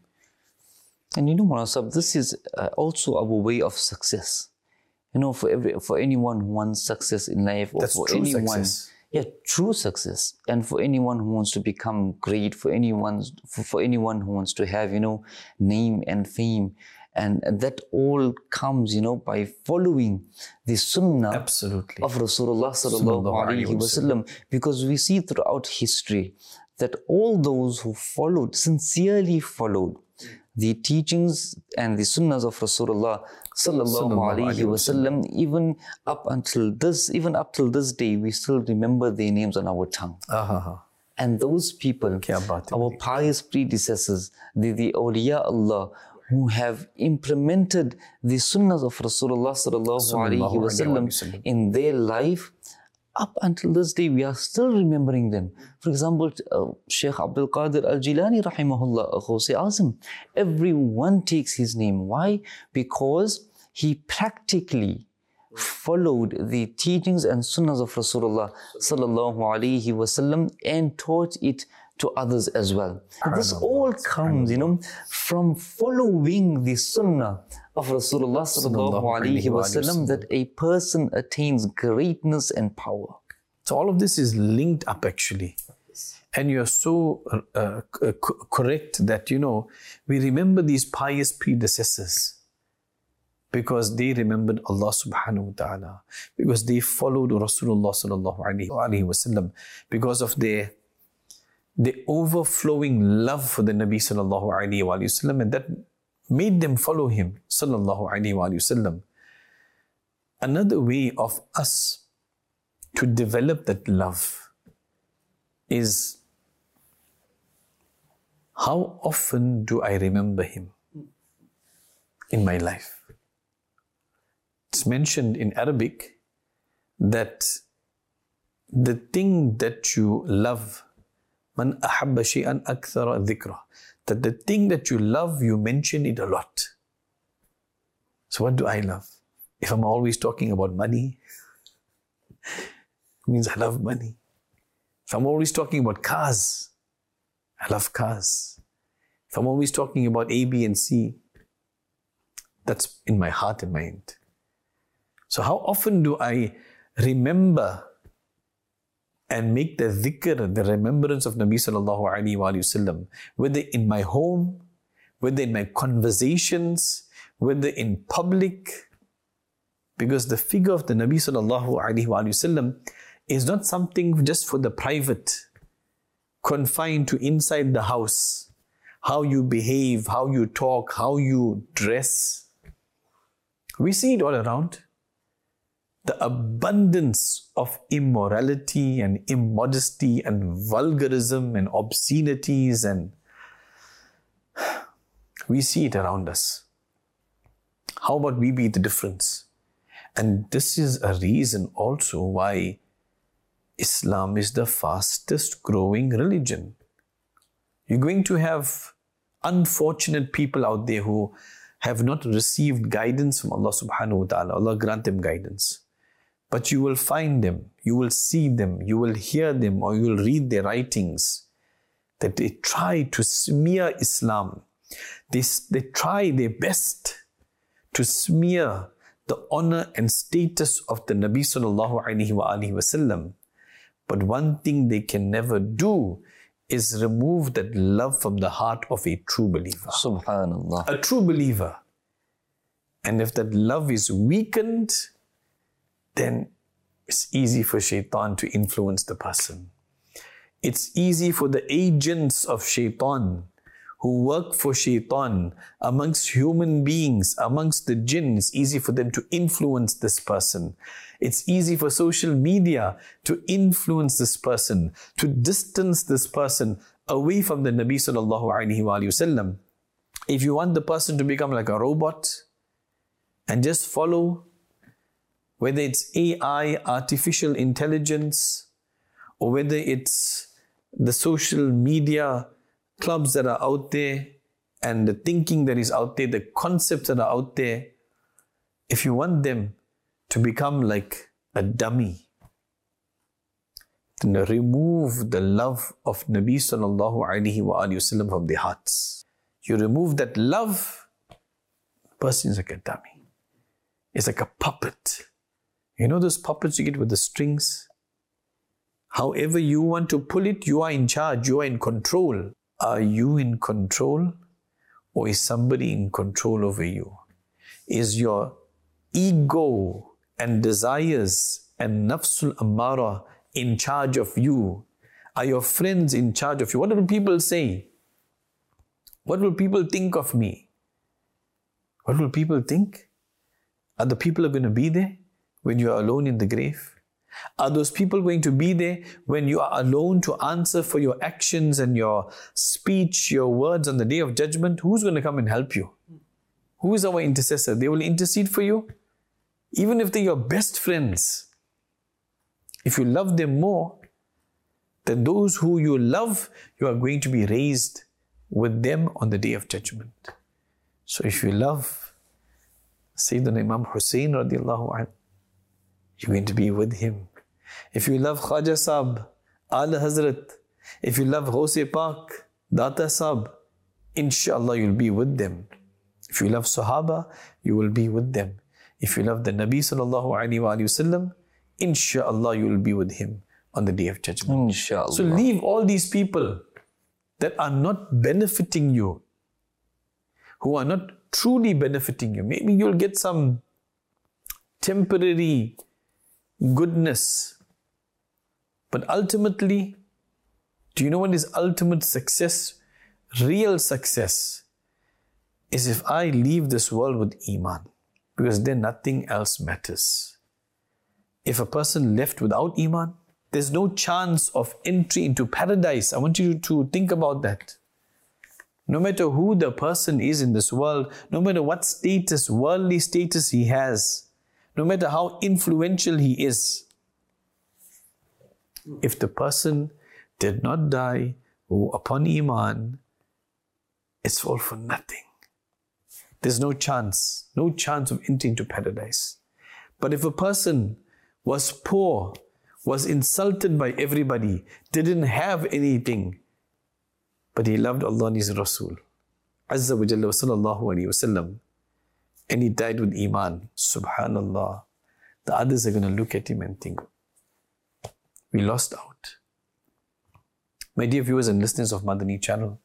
And you know, Mawlana, this is uh, also our way of success. You know, for every for anyone who wants success in life, or That's for true anyone, success. yeah, true success, and for anyone who wants to become great, for anyone, for, for anyone who wants to have, you know, name and fame. And that all comes, you know, by following the Sunnah Absolutely. of Rasulullah sallallahu alaihi wasallam. Because we see throughout history that all those who followed, sincerely followed the teachings and the Sunnahs of Rasulullah sallallahu alaihi wasallam, even up until this, even up till this day, we still remember their names on our tongue. Uh-huh. And those people, our pious predecessors, the, the awliya Allah, who have implemented the sunnahs of Rasulullah sallallahu alaihi wasallam in their life, up until this day, we are still remembering them. For example, uh, Shaykh Abdul Qadir Al-Jilani rahimahullah, Ghawsi Azam, everyone takes his name. Why? Because he practically followed the teachings and sunnahs of Rasulullah sallallahu alaihi wasallam and taught it to others as well. And this all comes, you know, from following the sunnah of Rasulullah sallallahu alaihi wasallam, that a person attains greatness and power. So all of this is linked up actually. And you're so uh, uh, correct that, you know, we remember these pious predecessors because they remembered Allah subhanahu wa ta'ala, because they followed Rasulullah sallallahu alaihi wasallam, because of their the overflowing love for the Nabi sallallahu alaihi wasallam, and that made them follow him sallallahu alaihi wasallam. Another way of us to develop that love is, how often do I remember him in my life? It's mentioned in Arabic that the thing that you love, Man ahabba shay'an akthara dhikra, that the thing that you love, you mention it a lot. So what do I love? If I'm always talking about money, it means I love money. If I'm always talking about cars, I love cars. If I'm always talking about A, B, and C, that's in my heart and mind. So how often do I remember and make the dhikr, the remembrance of Nabi sallallahu alaihi wasallam, whether in my home, whether in my conversations, whether in public? Because the figure of the Nabi sallallahu alaihi wasallam is not something just for the private, confined to inside the house. How you behave, how you talk, how you dress. We see it all around. The abundance of immorality and immodesty and vulgarism and obscenities, and we see it around us. How about we be the difference? And this is a reason also why Islam is the fastest growing religion. You're going to have unfortunate people out there who have not received guidance from Allah subhanahu wa ta'ala. Allah grant them guidance. But you will find them, you will see them, you will hear them, or you will read their writings, that they try to smear Islam. They, they try their best to smear the honor and status of the Nabi sallallahu alaihi wa alihi wasallam. But one thing they can never do is remove that love from the heart of a true believer. Subhanallah. A true believer. And if that love is weakened, then it's easy for shaitan to influence the person. It's easy for the agents of shaitan who work for shaitan amongst human beings, amongst the jinn. It's easy for them to influence this person. It's easy for social media to influence this person, to distance this person away from the Nabi sallallahu alaihi wasallam. If you want the person to become like a robot and just follow, whether it's A I, artificial intelligence, or whether it's the social media clubs that are out there and the thinking that is out there, the concepts that are out there, if you want them to become like a dummy, then remove the love of Nabi sallallahu alaihi wasallam from their hearts. You remove that love, the person is like a dummy. It's like a puppet. You know those puppets you get with the strings? However you want to pull it, you are in charge, you are in control. Are you in control, or is somebody in control over you? Is your ego and desires and nafsul ammara in charge of you? Are your friends in charge of you? What will people say? What will people think of me? What will people think? Are the people going to be there when you are alone in the grave? Are those people going to be there when you are alone to answer for your actions and your speech, your words on the day of judgment? Who's going to come and help you? Who is our intercessor? They will intercede for you. Even if they're your best friends, if you love them more than those who you love, you are going to be raised with them on the day of judgment. So if you love Sayyidina Imam Hussein radiallahu anhu, you're going to be with him. If you love Khaja Sahib, Ala Hazrat, if you love Ghaus-e Pak, Data Sahib, inshallah you'll be with them. If you love Sahaba, you will be with them. If you love the Nabi sallallahu alaihi wasallam, inshallah you will be with him on the day of judgment. Inshallah. So leave all these people that are not benefiting you, who are not truly benefiting you. Maybe you'll get some temporary goodness, but ultimately, do you know what is ultimate success? Real success is if I leave this world with Iman, because then nothing else matters. If a person left without Iman, there's no chance of entry into paradise. I want you to think about that. No matter who the person is in this world, no matter what status, worldly status he has, no matter how influential he is, if the person did not die upon Iman, it's all for nothing. There's no chance, no chance of entering into paradise. But if a person was poor, was insulted by everybody, didn't have anything, but he loved Allah and His Rasul, Azza wa Jalla wa sallallahu alayhi wa sallam, and he died with Iman, subhanallah, the others are going to look at him and think, we lost out. My dear viewers and listeners of Madani channel,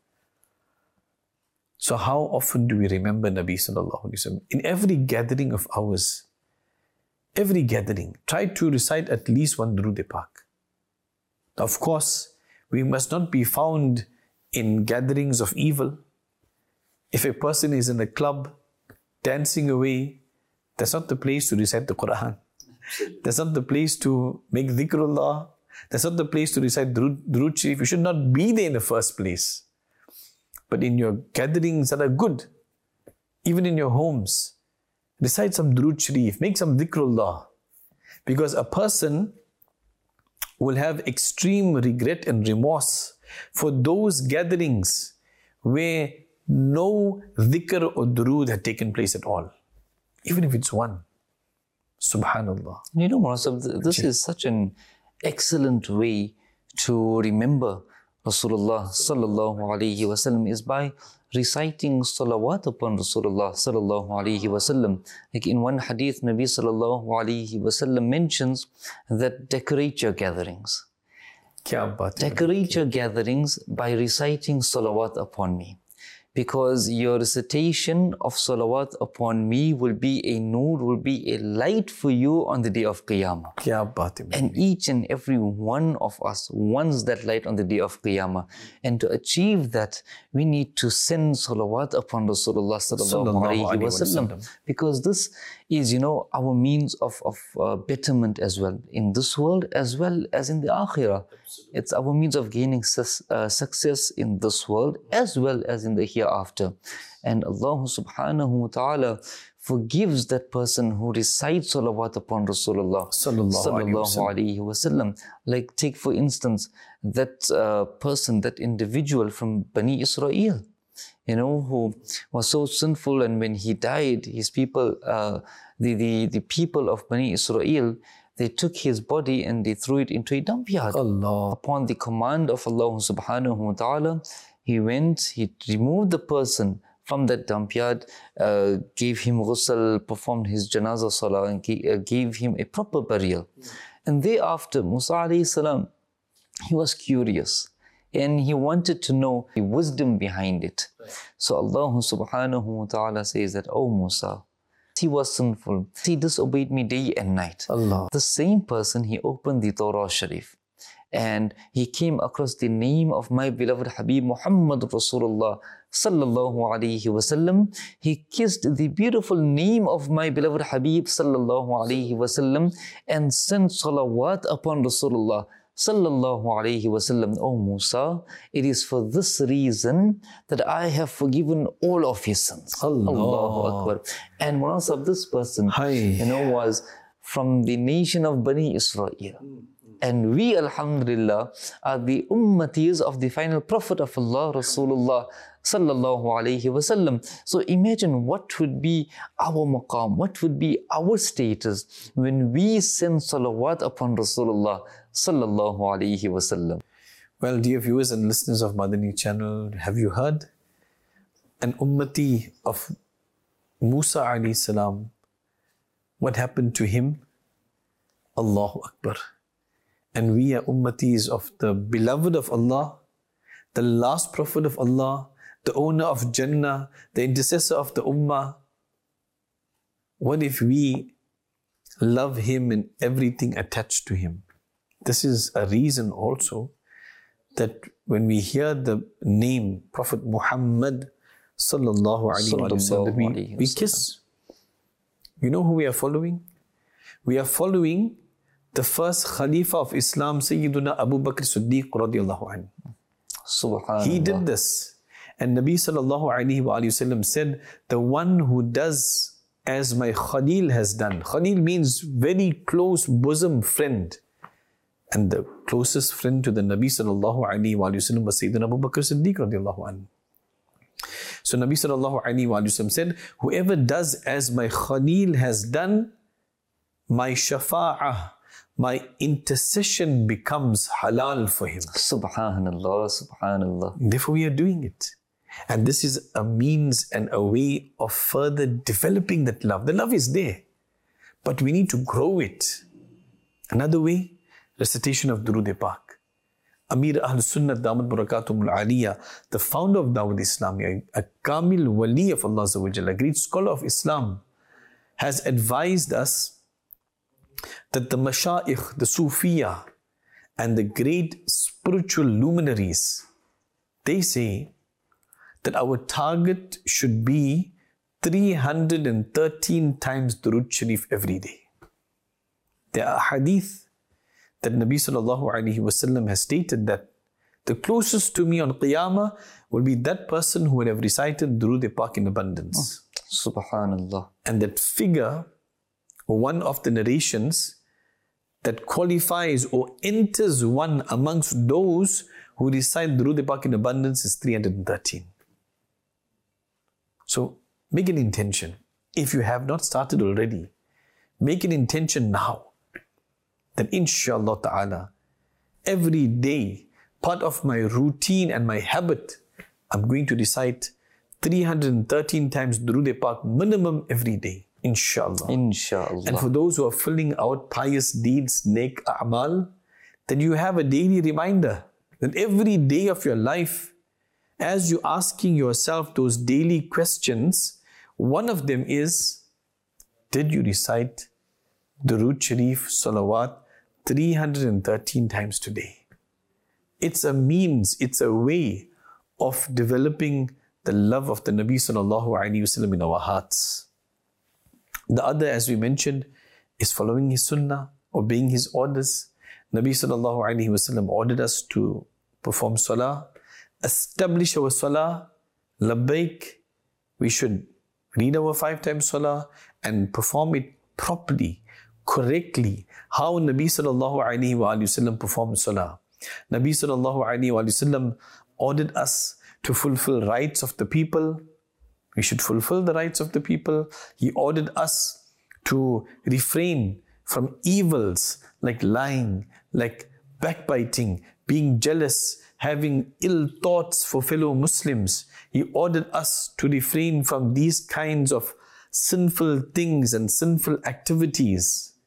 so how often do we remember Nabi sallallahu alayhi wa sallam? In every gathering of ours, every gathering, try to recite at least one Durood-e-Pak. Of course, we must not be found in gatherings of evil. If a person is in a club, dancing away, that's not the place to recite the Quran. That's not the place to make dhikrullah. That's not the place to recite Durood Sharif. You should not be there in the first place. But in your gatherings that are good, even in your homes, recite some Durood Sharif, make some dhikrullah. Because a person will have extreme regret and remorse for those gatherings where no dhikr or durood had taken place at all. Even if it's one. Subhanallah. You know, Mawlana, this is such an excellent way to remember Rasulullah sallallahu alayhi wasallam is by reciting salawat upon Rasulullah sallallahu alayhi wasallam. Like in one hadith, Nabi sallallahu alayhi wasallam mentions that decorate your gatherings. Decorate your gatherings by reciting salawat upon me. Because your recitation of salawat upon me will be a noor, will be a light for you on the day of Qiyamah. And each and every one of us wants that light on the day of Qiyamah. And to achieve that, we need to send salawat upon Rasulullah sallallahu alaihi wasallam. Because this is, you know, our means of, of uh, betterment as well, in this world as well as in the akhirah. It's our means of gaining su- uh, success in this world as well as in the hereafter. And Allah subhanahu wa ta'ala forgives that person who recites salawat upon Rasulullah sallallahu alaihi wasallam. Like take for instance, that uh, person, that individual from Bani Israel, you know, who was so sinful, and when he died, his people, uh, the, the, the people of Bani Israel, they took his body and they threw it into a dump yard. Allah. Upon the command of Allah subhanahu wa ta'ala, he went, he removed the person from that dump yard, uh, gave him ghusl, performed his janazah salah, and gave him a proper burial. Mm. And thereafter, Musa alayhi salam, he was curious. And he wanted to know the wisdom behind it. Right. So Allah subhanahu wa ta'ala says that, "Oh Musa, he was sinful. He disobeyed me day and night." Allah. The same person, he opened the Torah Sharif. And he came across the name of my beloved Habib Muhammad Rasulullah sallallahu alayhi wasallam. He kissed the beautiful name of my beloved Habib sallallahu alayhi wasallam and sent salawat upon Rasulullah sallallahu alayhi wasallam. "Oh Musa, it is for this reason that I have forgiven all of his sins." Allah. Allahu Akbar. And one of this person, Hi. you know, was from the nation of Bani Israel. And we, alhamdulillah, are the ummatis of the final prophet of Allah, Rasulullah sallallahu alayhi wasallam. So imagine what would be our maqam, what would be our status when we send salawat upon Rasulullah sallallahu alayhi wasallam. Well, dear viewers and listeners of Madani channel, have you heard? An ummati of Musa alayhi salam, what happened to him? Allahu Akbar. And we are ummatis of the beloved of Allah, the last prophet of Allah, the owner of Jannah, the intercessor of the ummah. What if we love him and everything attached to him? This is a reason also that when we hear the name Prophet Muhammad sallallahu alaihi wasallam, we, we kiss. You know who we are following? We are following the first Khalifa of Islam, Sayyiduna Abu Bakr Siddiq radiallahu anhu. Subhanallah. He did this. And Nabi sallallahu alayhi wa sallam said, "The one who does as my Khalil has done." Khalil means very close bosom friend. And the closest friend to the Nabi sallallahu alayhi wa sallam was Sayyiduna Abu Bakr Siddiq radiallahu anhu. So Nabi sallallahu alayhi wa sallam said, "Whoever does as my Khalil has done, my shafa'ah, my intercession becomes halal for him." Subhanallah, subhanallah. Therefore we are doing it. And this is a means and a way of further developing that love. The love is there, but we need to grow it. Another way, recitation of Durood-e-Pak. Amir Ahl Sunnat Damat Barakatumul Aliyah, the founder of Dawud Islamiyah, a Kamil Wali of Allah, a great scholar of Islam, has advised us that the mashayikh, the Sufiya, and the great spiritual luminaries, they say that our target should be three hundred thirteen times Durood Sharif every day. There are hadith that Nabi sallallahu alayhi wasallam has stated that the closest to me on Qiyamah will be that person who would have recited Durood Pak in abundance. Oh, Subhanallah. And that figure, or one of the narrations that qualifies or enters one amongst those who recite Durood Pak in abundance is three hundred thirteen. So make an intention. If you have not started already, make an intention now that inshallah ta'ala, every day, part of my routine and my habit, I'm going to recite three hundred thirteen times Durood Pak minimum every day. Inshallah. Inshallah. And for those who are filling out pious deeds, Nek A'mal, then you have a daily reminder that every day of your life, as you're asking yourself those daily questions, one of them is, did you recite Durood Sharif Salawat three hundred thirteen times today? It's a means, it's a way of developing the love of the Nabi Sallallahu Alaihi Wasallam in our hearts. The other, as we mentioned, is following his sunnah, obeying his orders. Nabi Sallallahu Alaihi Wasallam ordered us to perform salah, establish our salah, labbaik. We should read our five times salah and perform it properly, correctly. How Nabi Sallallahu Alaihi Wasallam performed salah. Nabi Sallallahu Alaihi Wasallam ordered us to fulfill rights of the people. We should fulfill the rights of the people. He ordered us to refrain from evils like lying, like backbiting, being jealous, having ill thoughts for fellow Muslims. He ordered us to refrain from these kinds of sinful things and sinful activities.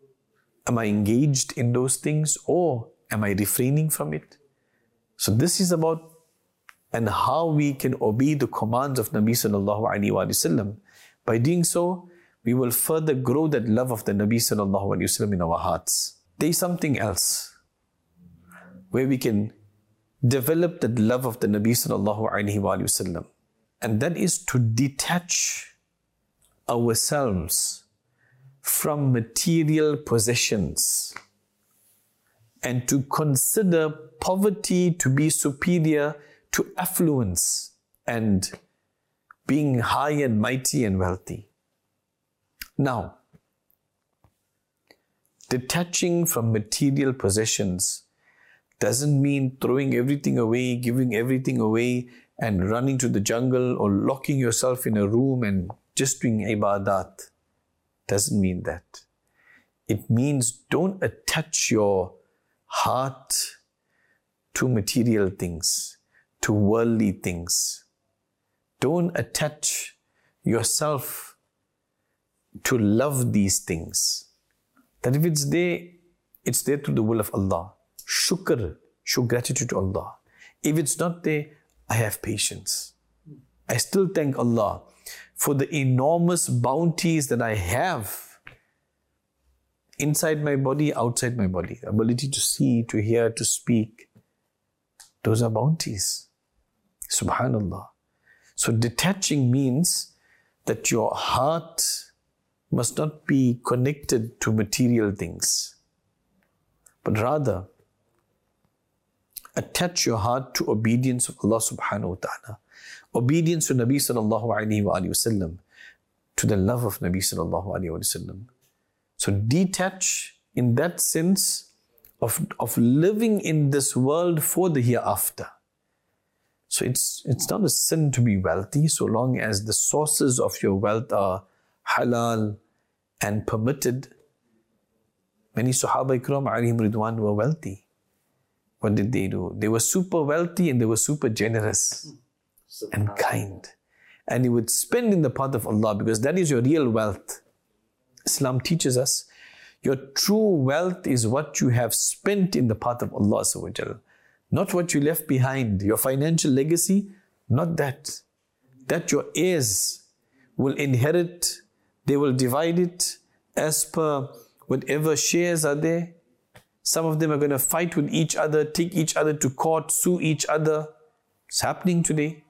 Am I engaged in those things or am I refraining from it? So this is about and how we can obey the commands of Nabi Sallallahu Alaihi Wasallam. By doing so, we will further grow that love of the Nabi Sallallahu Alaihi Wasallam in our hearts. There is something else where we can develop that love of the Nabi Sallallahu Alaihi Wasallam, and that is to detach ourselves from material possessions and to consider poverty to be superior to affluence and being high and mighty and wealthy. Now, detaching from material possessions doesn't mean throwing everything away, giving everything away and running to the jungle or locking yourself in a room and just doing ibadat. Doesn't mean that. It means don't attach your heart to material things, to worldly things. Don't attach yourself to love these things. That if it's there, it's there through the will of Allah. Shukr, show gratitude to Allah. If it's not there, I have patience. I still thank Allah for the enormous bounties that I have inside my body, outside my body. The ability to see, to hear, to speak. Those are bounties. Subhanallah. So detaching means that your heart must not be connected to material things, but rather attach your heart to obedience of Allah subhanahu wa ta'ala, obedience to Nabi sallallahu alayhi wa sallam, to the love of Nabi sallallahu alayhi wa sallam. So detach in that sense of, of living in this world for the hereafter. So it's, it's not a sin to be wealthy so long as the sources of your wealth are halal and permitted. Many Sahaba Ikram alayhim Ridwan were wealthy. What did they do? They were super wealthy and they were super generous and kind. And you would spend in the path of Allah because that is your real wealth. Islam teaches us your true wealth is what you have spent in the path of Allah subhanahu wa ta'ala. Not what you left behind. Your financial legacy, not that. That your heirs will inherit. They will divide it as per whatever shares are there. Some of them are going to fight with each other, take each other to court, sue each other. It's happening today.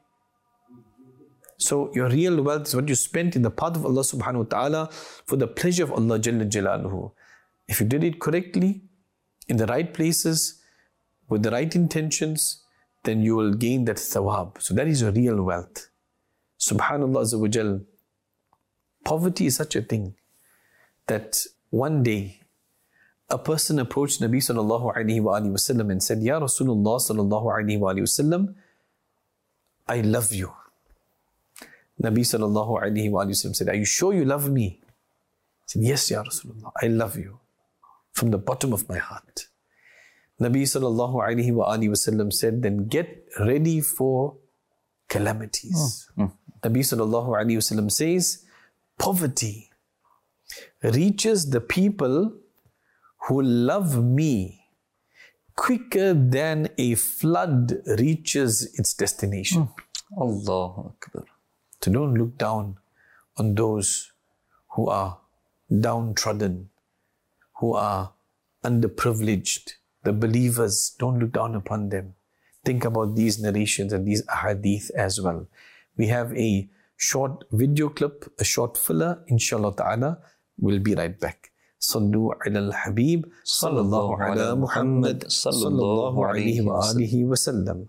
So your real wealth is what you spent in the path of Allah subhanahu wa ta'ala for the pleasure of Allah Jalla Jalaluhu. If you did it correctly, in the right places, with the right intentions, then you will gain that thawab. So that is your real wealth. Subhanallah Azza wa Jal. Poverty is such a thing that one day a person approached Nabi sallallahu alayhi wa alayhi wa sallam and said, Ya Rasulullah sallallahu alayhi wa alayhi wa sallam, I love you. Nabi sallallahu alayhi wa alayhi wa sallam said, are you sure you love me? He said, yes, Ya Rasulullah, I love you from the bottom of my heart. Nabi sallallahu alayhi wa alayhi wa sallam said, then get ready for calamities. Oh. Mm. Nabi sallallahu alayhi wa sallam says, poverty reaches the people who love me quicker than a flood reaches its destination. Mm. Allahu Akbar. So don't look down on those who are downtrodden, who are underprivileged. The believers, don't look down upon them. Think about these narrations and these ahadith as well. We have a short video clip, a short filler, inshallah ta'ala. We'll be right back. Sallu ala al-Habib, sallallahu ala Muhammad, sallallahu alayhi wa alihi wa sallam.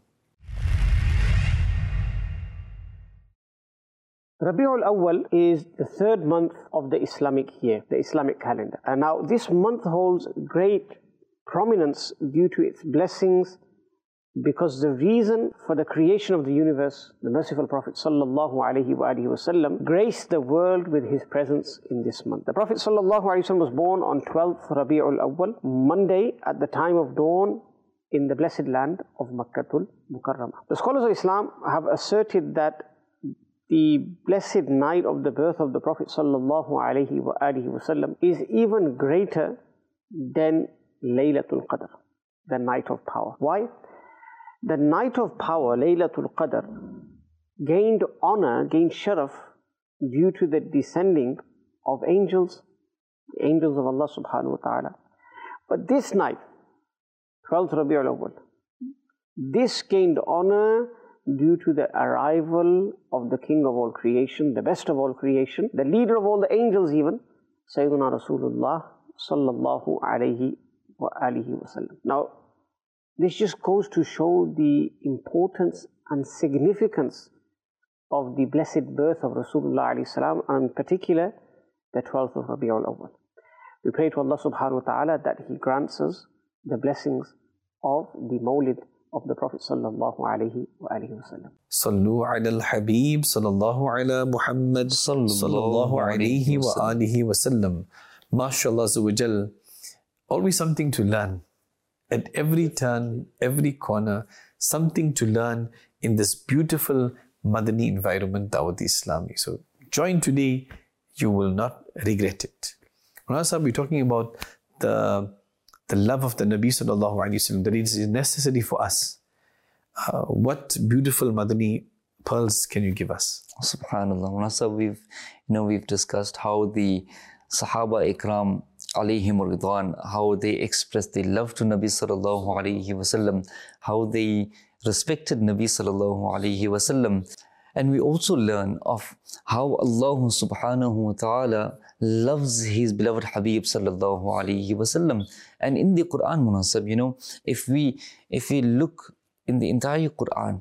Rabi'ul Awwal is the third month of the Islamic year, the Islamic calendar. And now this month holds great prominence due to its blessings, because the reason for the creation of the universe, the merciful Prophet sallallahu alaihi wasallam graced the world with his presence in this month. The Prophet sallallahu alaihi wasallam was born on twelfth Rabi'ul Awwal, Monday at the time of dawn in the blessed land of Makkatul Mukarramah. The scholars of Islam have asserted that the blessed night of the birth of the Prophet sallallahu alaihi wasallam is even greater than Laylatul Qadr, the night of power. Why? The night of power, Laylatul Qadr, gained honor, gained sharaf due to the descending of angels, the angels of Allah subhanahu wa ta'ala. But this night, twelfth Rabi'ul Awwal, this gained honor due to the arrival of the King of all creation, the best of all creation, the leader of all the angels even, Sayyiduna Rasulullah sallallahu alayhi wa alihi wa sallam. Now, this just goes to show the importance and significance of the blessed birth of Rasulullah alayhi salam, and in particular, the twelfth of Rabi'ul Awwal. We pray to Allah subhanahu wa ta'ala that He grants us the blessings of the Mawlid of the Prophet sallallahu alayhi wa alihi wa sallam. Sallu ala al-Habib, sallallahu ala Muhammad, sallallahu alayhi wa alihi wa sallam. MashaAllah Azza wa Jal. Always something to learn. At every turn, every corner, something to learn in this beautiful Madani environment, Dawat Islami. So join today, you will not regret it. Now, we're talking about the the love of the Nabi sallallahu alaihi wasallam, that it is necessary for us. Uh, what beautiful Madani pearls can you give us? Subhanallah. Munasa, we've you know we've discussed how the Sahaba Ikram alayhim ridwan, how they expressed their love to Nabi sallallahu alaihi wasallam, how they respected Nabi sallallahu alaihi wasallam. And we also learn of how Allah subhanahu wa ta'ala loves His beloved Habib sallallahu alaihi wasallam. And in the Quran, Munasab, you know, if we if we look in the entire Quran,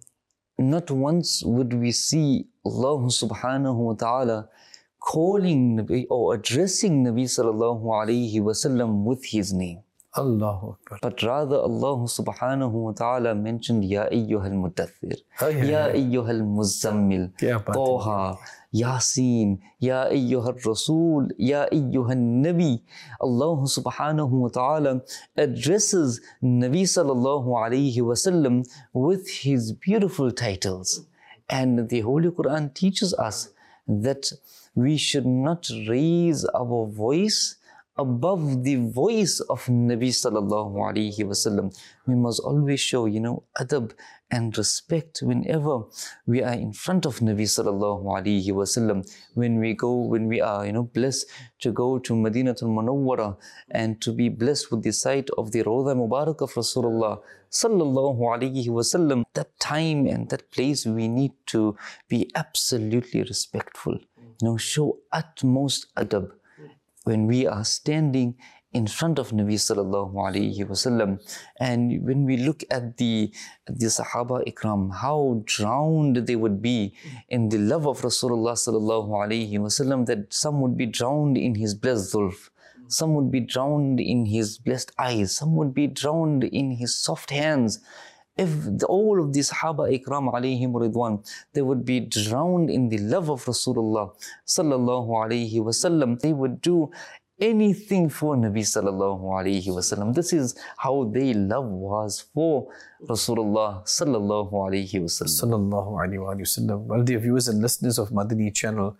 not once would we see Allah subhanahu wa ta'ala calling Nabi or addressing Nabi sallallahu alaihi wasallam with his name. Allahu Akbar. But rather Allah subhanahu wa ta'ala mentioned Ya ayyuhal muddathir, Ya ayyuhal muzzammil, Taha, Yasin, Ya ayyuhal rasul, Ya ayyuhal nabi. Allah subhanahu wa ta'ala addresses Nabi sallallahu alayhi wasallam with his beautiful titles. And the Holy Quran teaches us that we should not raise our voice above the voice of Nabi sallallahu alaihi wasallam. We must always show, you know, adab and respect whenever we are in front of Nabi sallallahu alaihi wasallam. When we go, when we are, you know, blessed to go to Madinatul Munawwara and to be blessed with the sight of the Rawda Mubarak of Rasulullah sallallahu alaihi wasallam, that time and that place we need to be absolutely respectful. You know, show utmost adab when we are standing in front of Nabi sallallahu alaihi wasallam. And when we look at the, the Sahaba Ikram, how drowned they would be in the love of Rasulullah sallallahu alaihi wasallam, that some would be drowned in his blessed zulf, some would be drowned in his blessed eyes, some would be drowned in his soft hands. If the, all of these Sahaba Ikram alayhim ridwan, they would be drowned in the love of Rasulullah sallallahu alaihi wasallam, they would do anything for Nabi sallallahu alaihi wasallam. This is how their love was for Rasulullah sallallahu alaihi wasallam. Sallallahu alaihi wasallam. Well, dear viewers and listeners of Madani channel,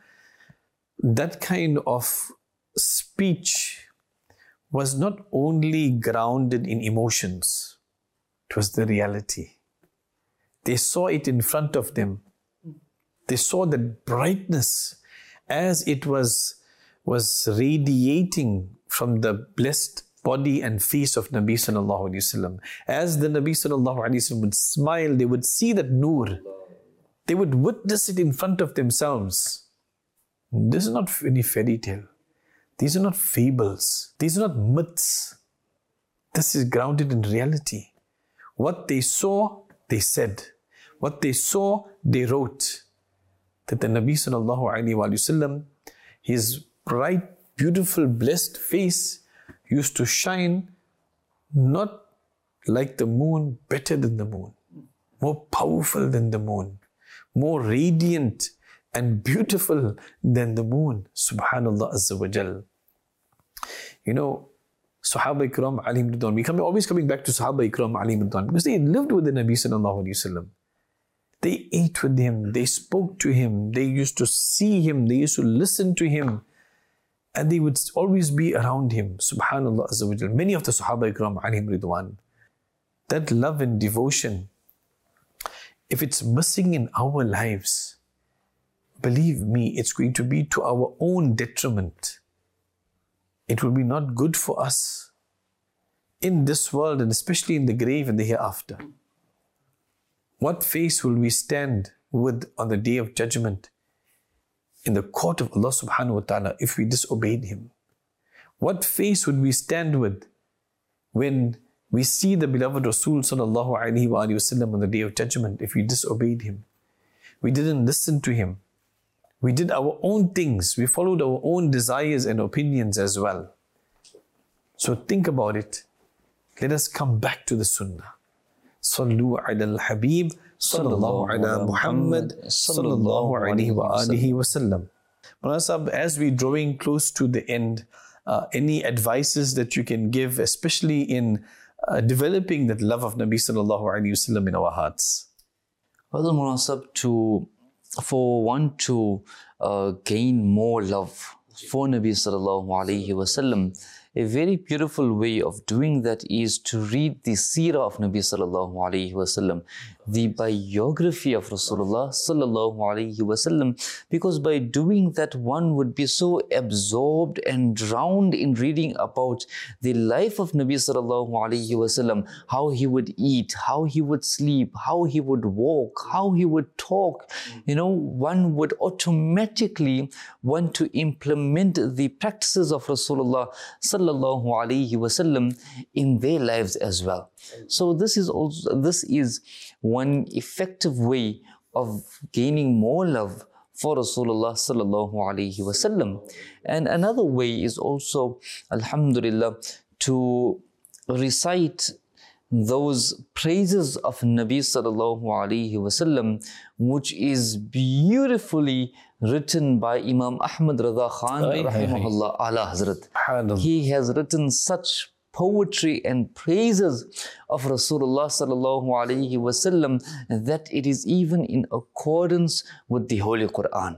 that kind of speech was not only grounded in emotions, it was the reality. They saw it in front of them. They saw that brightness as it was was radiating from the blessed body and face of Nabi sallallahu alaihi wasallam. As the Nabi sallallahu alaihi wasallam would smile, they would see that noor. They would witness it in front of themselves. This is not any fairy tale. These are not fables. These are not myths. This is grounded in reality. What they saw, they said. What they saw, they wrote. That the Nabi sallallahu alaihi wasallam, his bright, beautiful, blessed face used to shine not like the moon, better than the moon, more powerful than the moon, more radiant and beautiful than the moon. Subhanallah Azza wa Jal. You know, Sahaba Ikram alayhim ridwan, we come always coming back to Sahaba Ikram alayhim ridwan because they lived with the Nabi sallallahu alayhi wasallam. They ate with him, they spoke to him, they used to see him, they used to listen to him, and they would always be around him. Subhanallah Azza wa Jal. Many of the Sahaba Ikram alayhim ridwan, that love and devotion, if it's missing in our lives, believe me, it's going to be to our own detriment. It will be not good for us in this world and especially in the grave and the hereafter. What face will we stand with on the day of judgment in the court of Allah subhanahu wa ta'ala if we disobeyed Him? What face would we stand with when we see the beloved Rasul sallallahu alayhi wa sallam on the day of judgment if we disobeyed Him? We didn't listen to Him. We did our own things. We followed our own desires and opinions as well. So think about it. Let us come back to the Sunnah. Sallu ala al-Habib, sallallahu ala Muhammad, sallallahu alayhi wa alihi wa sallam. Maulana, as we're drawing close to the end, uh, any advices that you can give, especially in uh, developing that love of Nabi sallallahu alayhi wa sallam in our hearts? Well, Maulana, to for one to uh, gain more love for Nabi sallallahu alayhi wasallam, a very beautiful way of doing that is to read the seerah of Nabi sallallahu alayhi wasallam, the biography of Rasulullah sallallahu alayhi wasallam, because by doing that one would be so absorbed and drowned in reading about the life of Nabi sallallahu alayhi wasallam, how he would eat, how he would sleep, how he would walk, how he would talk. You know, one would automatically want to implement the practices of Rasulullah sallallahu alayhi wasallam in their lives as well. So this is also this is one effective way of gaining more love for Rasulullah sallallahu alayhi wasallam. And another way is also, alhamdulillah, to recite those praises of Nabi sallallahu alayhi wasallam, which is beautifully written by Imam Ahmad Rida Khan rahimahullah ala Hazrat. He has written such poetry and praises of Rasulullah sallallahu alayhi wasallam that it is even in accordance with the Holy Quran.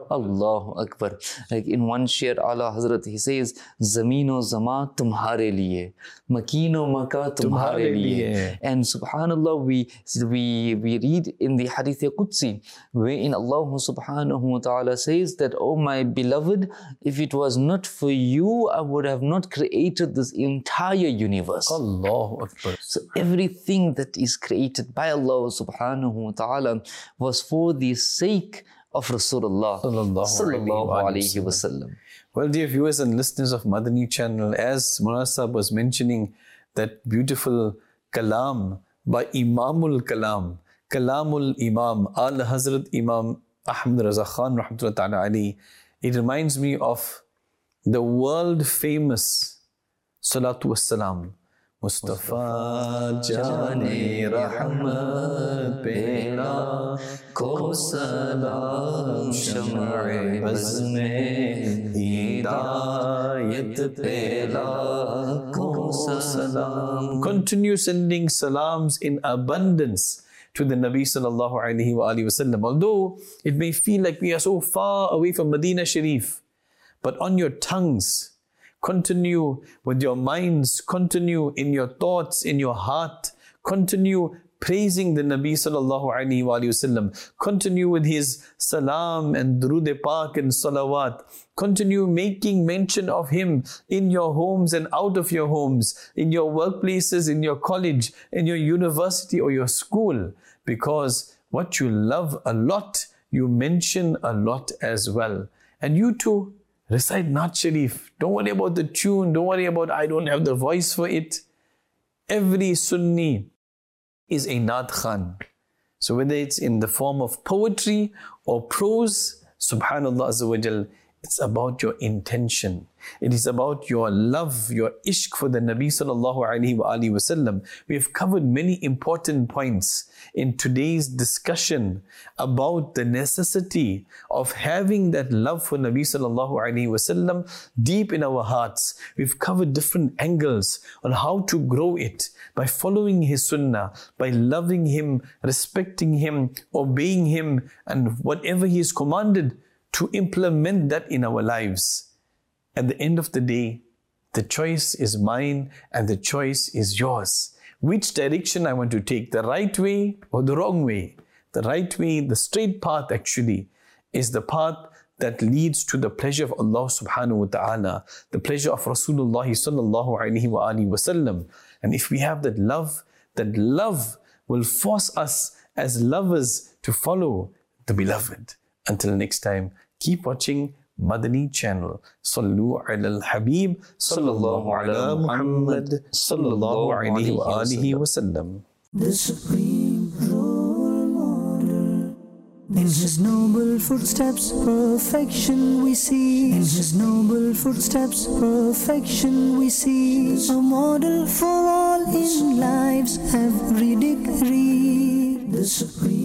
Allahu Akbar. Like in one share, Ala Hazrat, he says, Zameen o Zama tumhare liye, Makin o Maka tumhare liye. And subhanallah, we, we, we read in the Hadith Qudsi, wherein Allah subhanahu wa ta'ala says that, oh my beloved, if it was not for you, I would have not created this entire universe. Allahu Akbar. So everything that is created by Allah subhanahu wa ta'ala was for the sake of Rasulullah sallallahu alayhi wa sallam. Well, dear viewers and listeners of Madani channel, as Munasab was mentioning that beautiful kalam by Imamul Kalam, Kalamul Imam, Al Hazrat Imam Ahmad Raza Khan rahmatullahi ta'ala alayhi, it reminds me of the world famous Salatu Wassalam. Mustafa Jane Rahmat Pela Ko Salam Sham'i Bazme Hidayat Pela Ko Salam. Continue sending salams in abundance to the Nabi sallallahu alayhi wa alihi wasallam. Although it may feel like we are so far away from Medina Sharif, but on your tongues, continue with your minds, continue in your thoughts, in your heart, continue praising the Nabi sallallahu alayhi wa sallam, continue with his salam and durood pak and salawat, continue making mention of him in your homes and out of your homes, in your workplaces, in your college, in your university or your school, because what you love a lot, you mention a lot as well. And you too, recite Naat Sharif. Don't worry about the tune. Don't worry about, I don't have the voice for it. Every Sunni is a Naat Khan. So whether it's in the form of poetry or prose, Subhanallah Azza wa Jal, it's about your intention. It is about your love, your ishq for the Nabi sallallahu alayhi wa alihi wa sallam. We have covered many important points in today's discussion about the necessity of having that love for Nabi sallallahu alayhi wa sallam deep in our hearts. We've covered different angles on how to grow it by following his sunnah, by loving him, respecting him, obeying him, and whatever he has commanded, to implement that in our lives. At the end of the day, the choice is mine and the choice is yours. Which direction I want to take, the right way or the wrong way? The right way, the straight path actually, is the path that leads to the pleasure of Allah subhanahu wa ta'ala, the pleasure of Rasulullah sallallahu alayhi wa alihi wa sallam. And if we have that love, that love will force us as lovers to follow the beloved. Until next time, keep watching Madani channel. Sallu ala al-Habib, sallallahu ala Muhammad, sallallahu alayhi wa alihi wa sallam. The supreme role model. In his noble footsteps, perfection we see. In his noble footsteps, perfection we see. A model for all in life's every degree. The supreme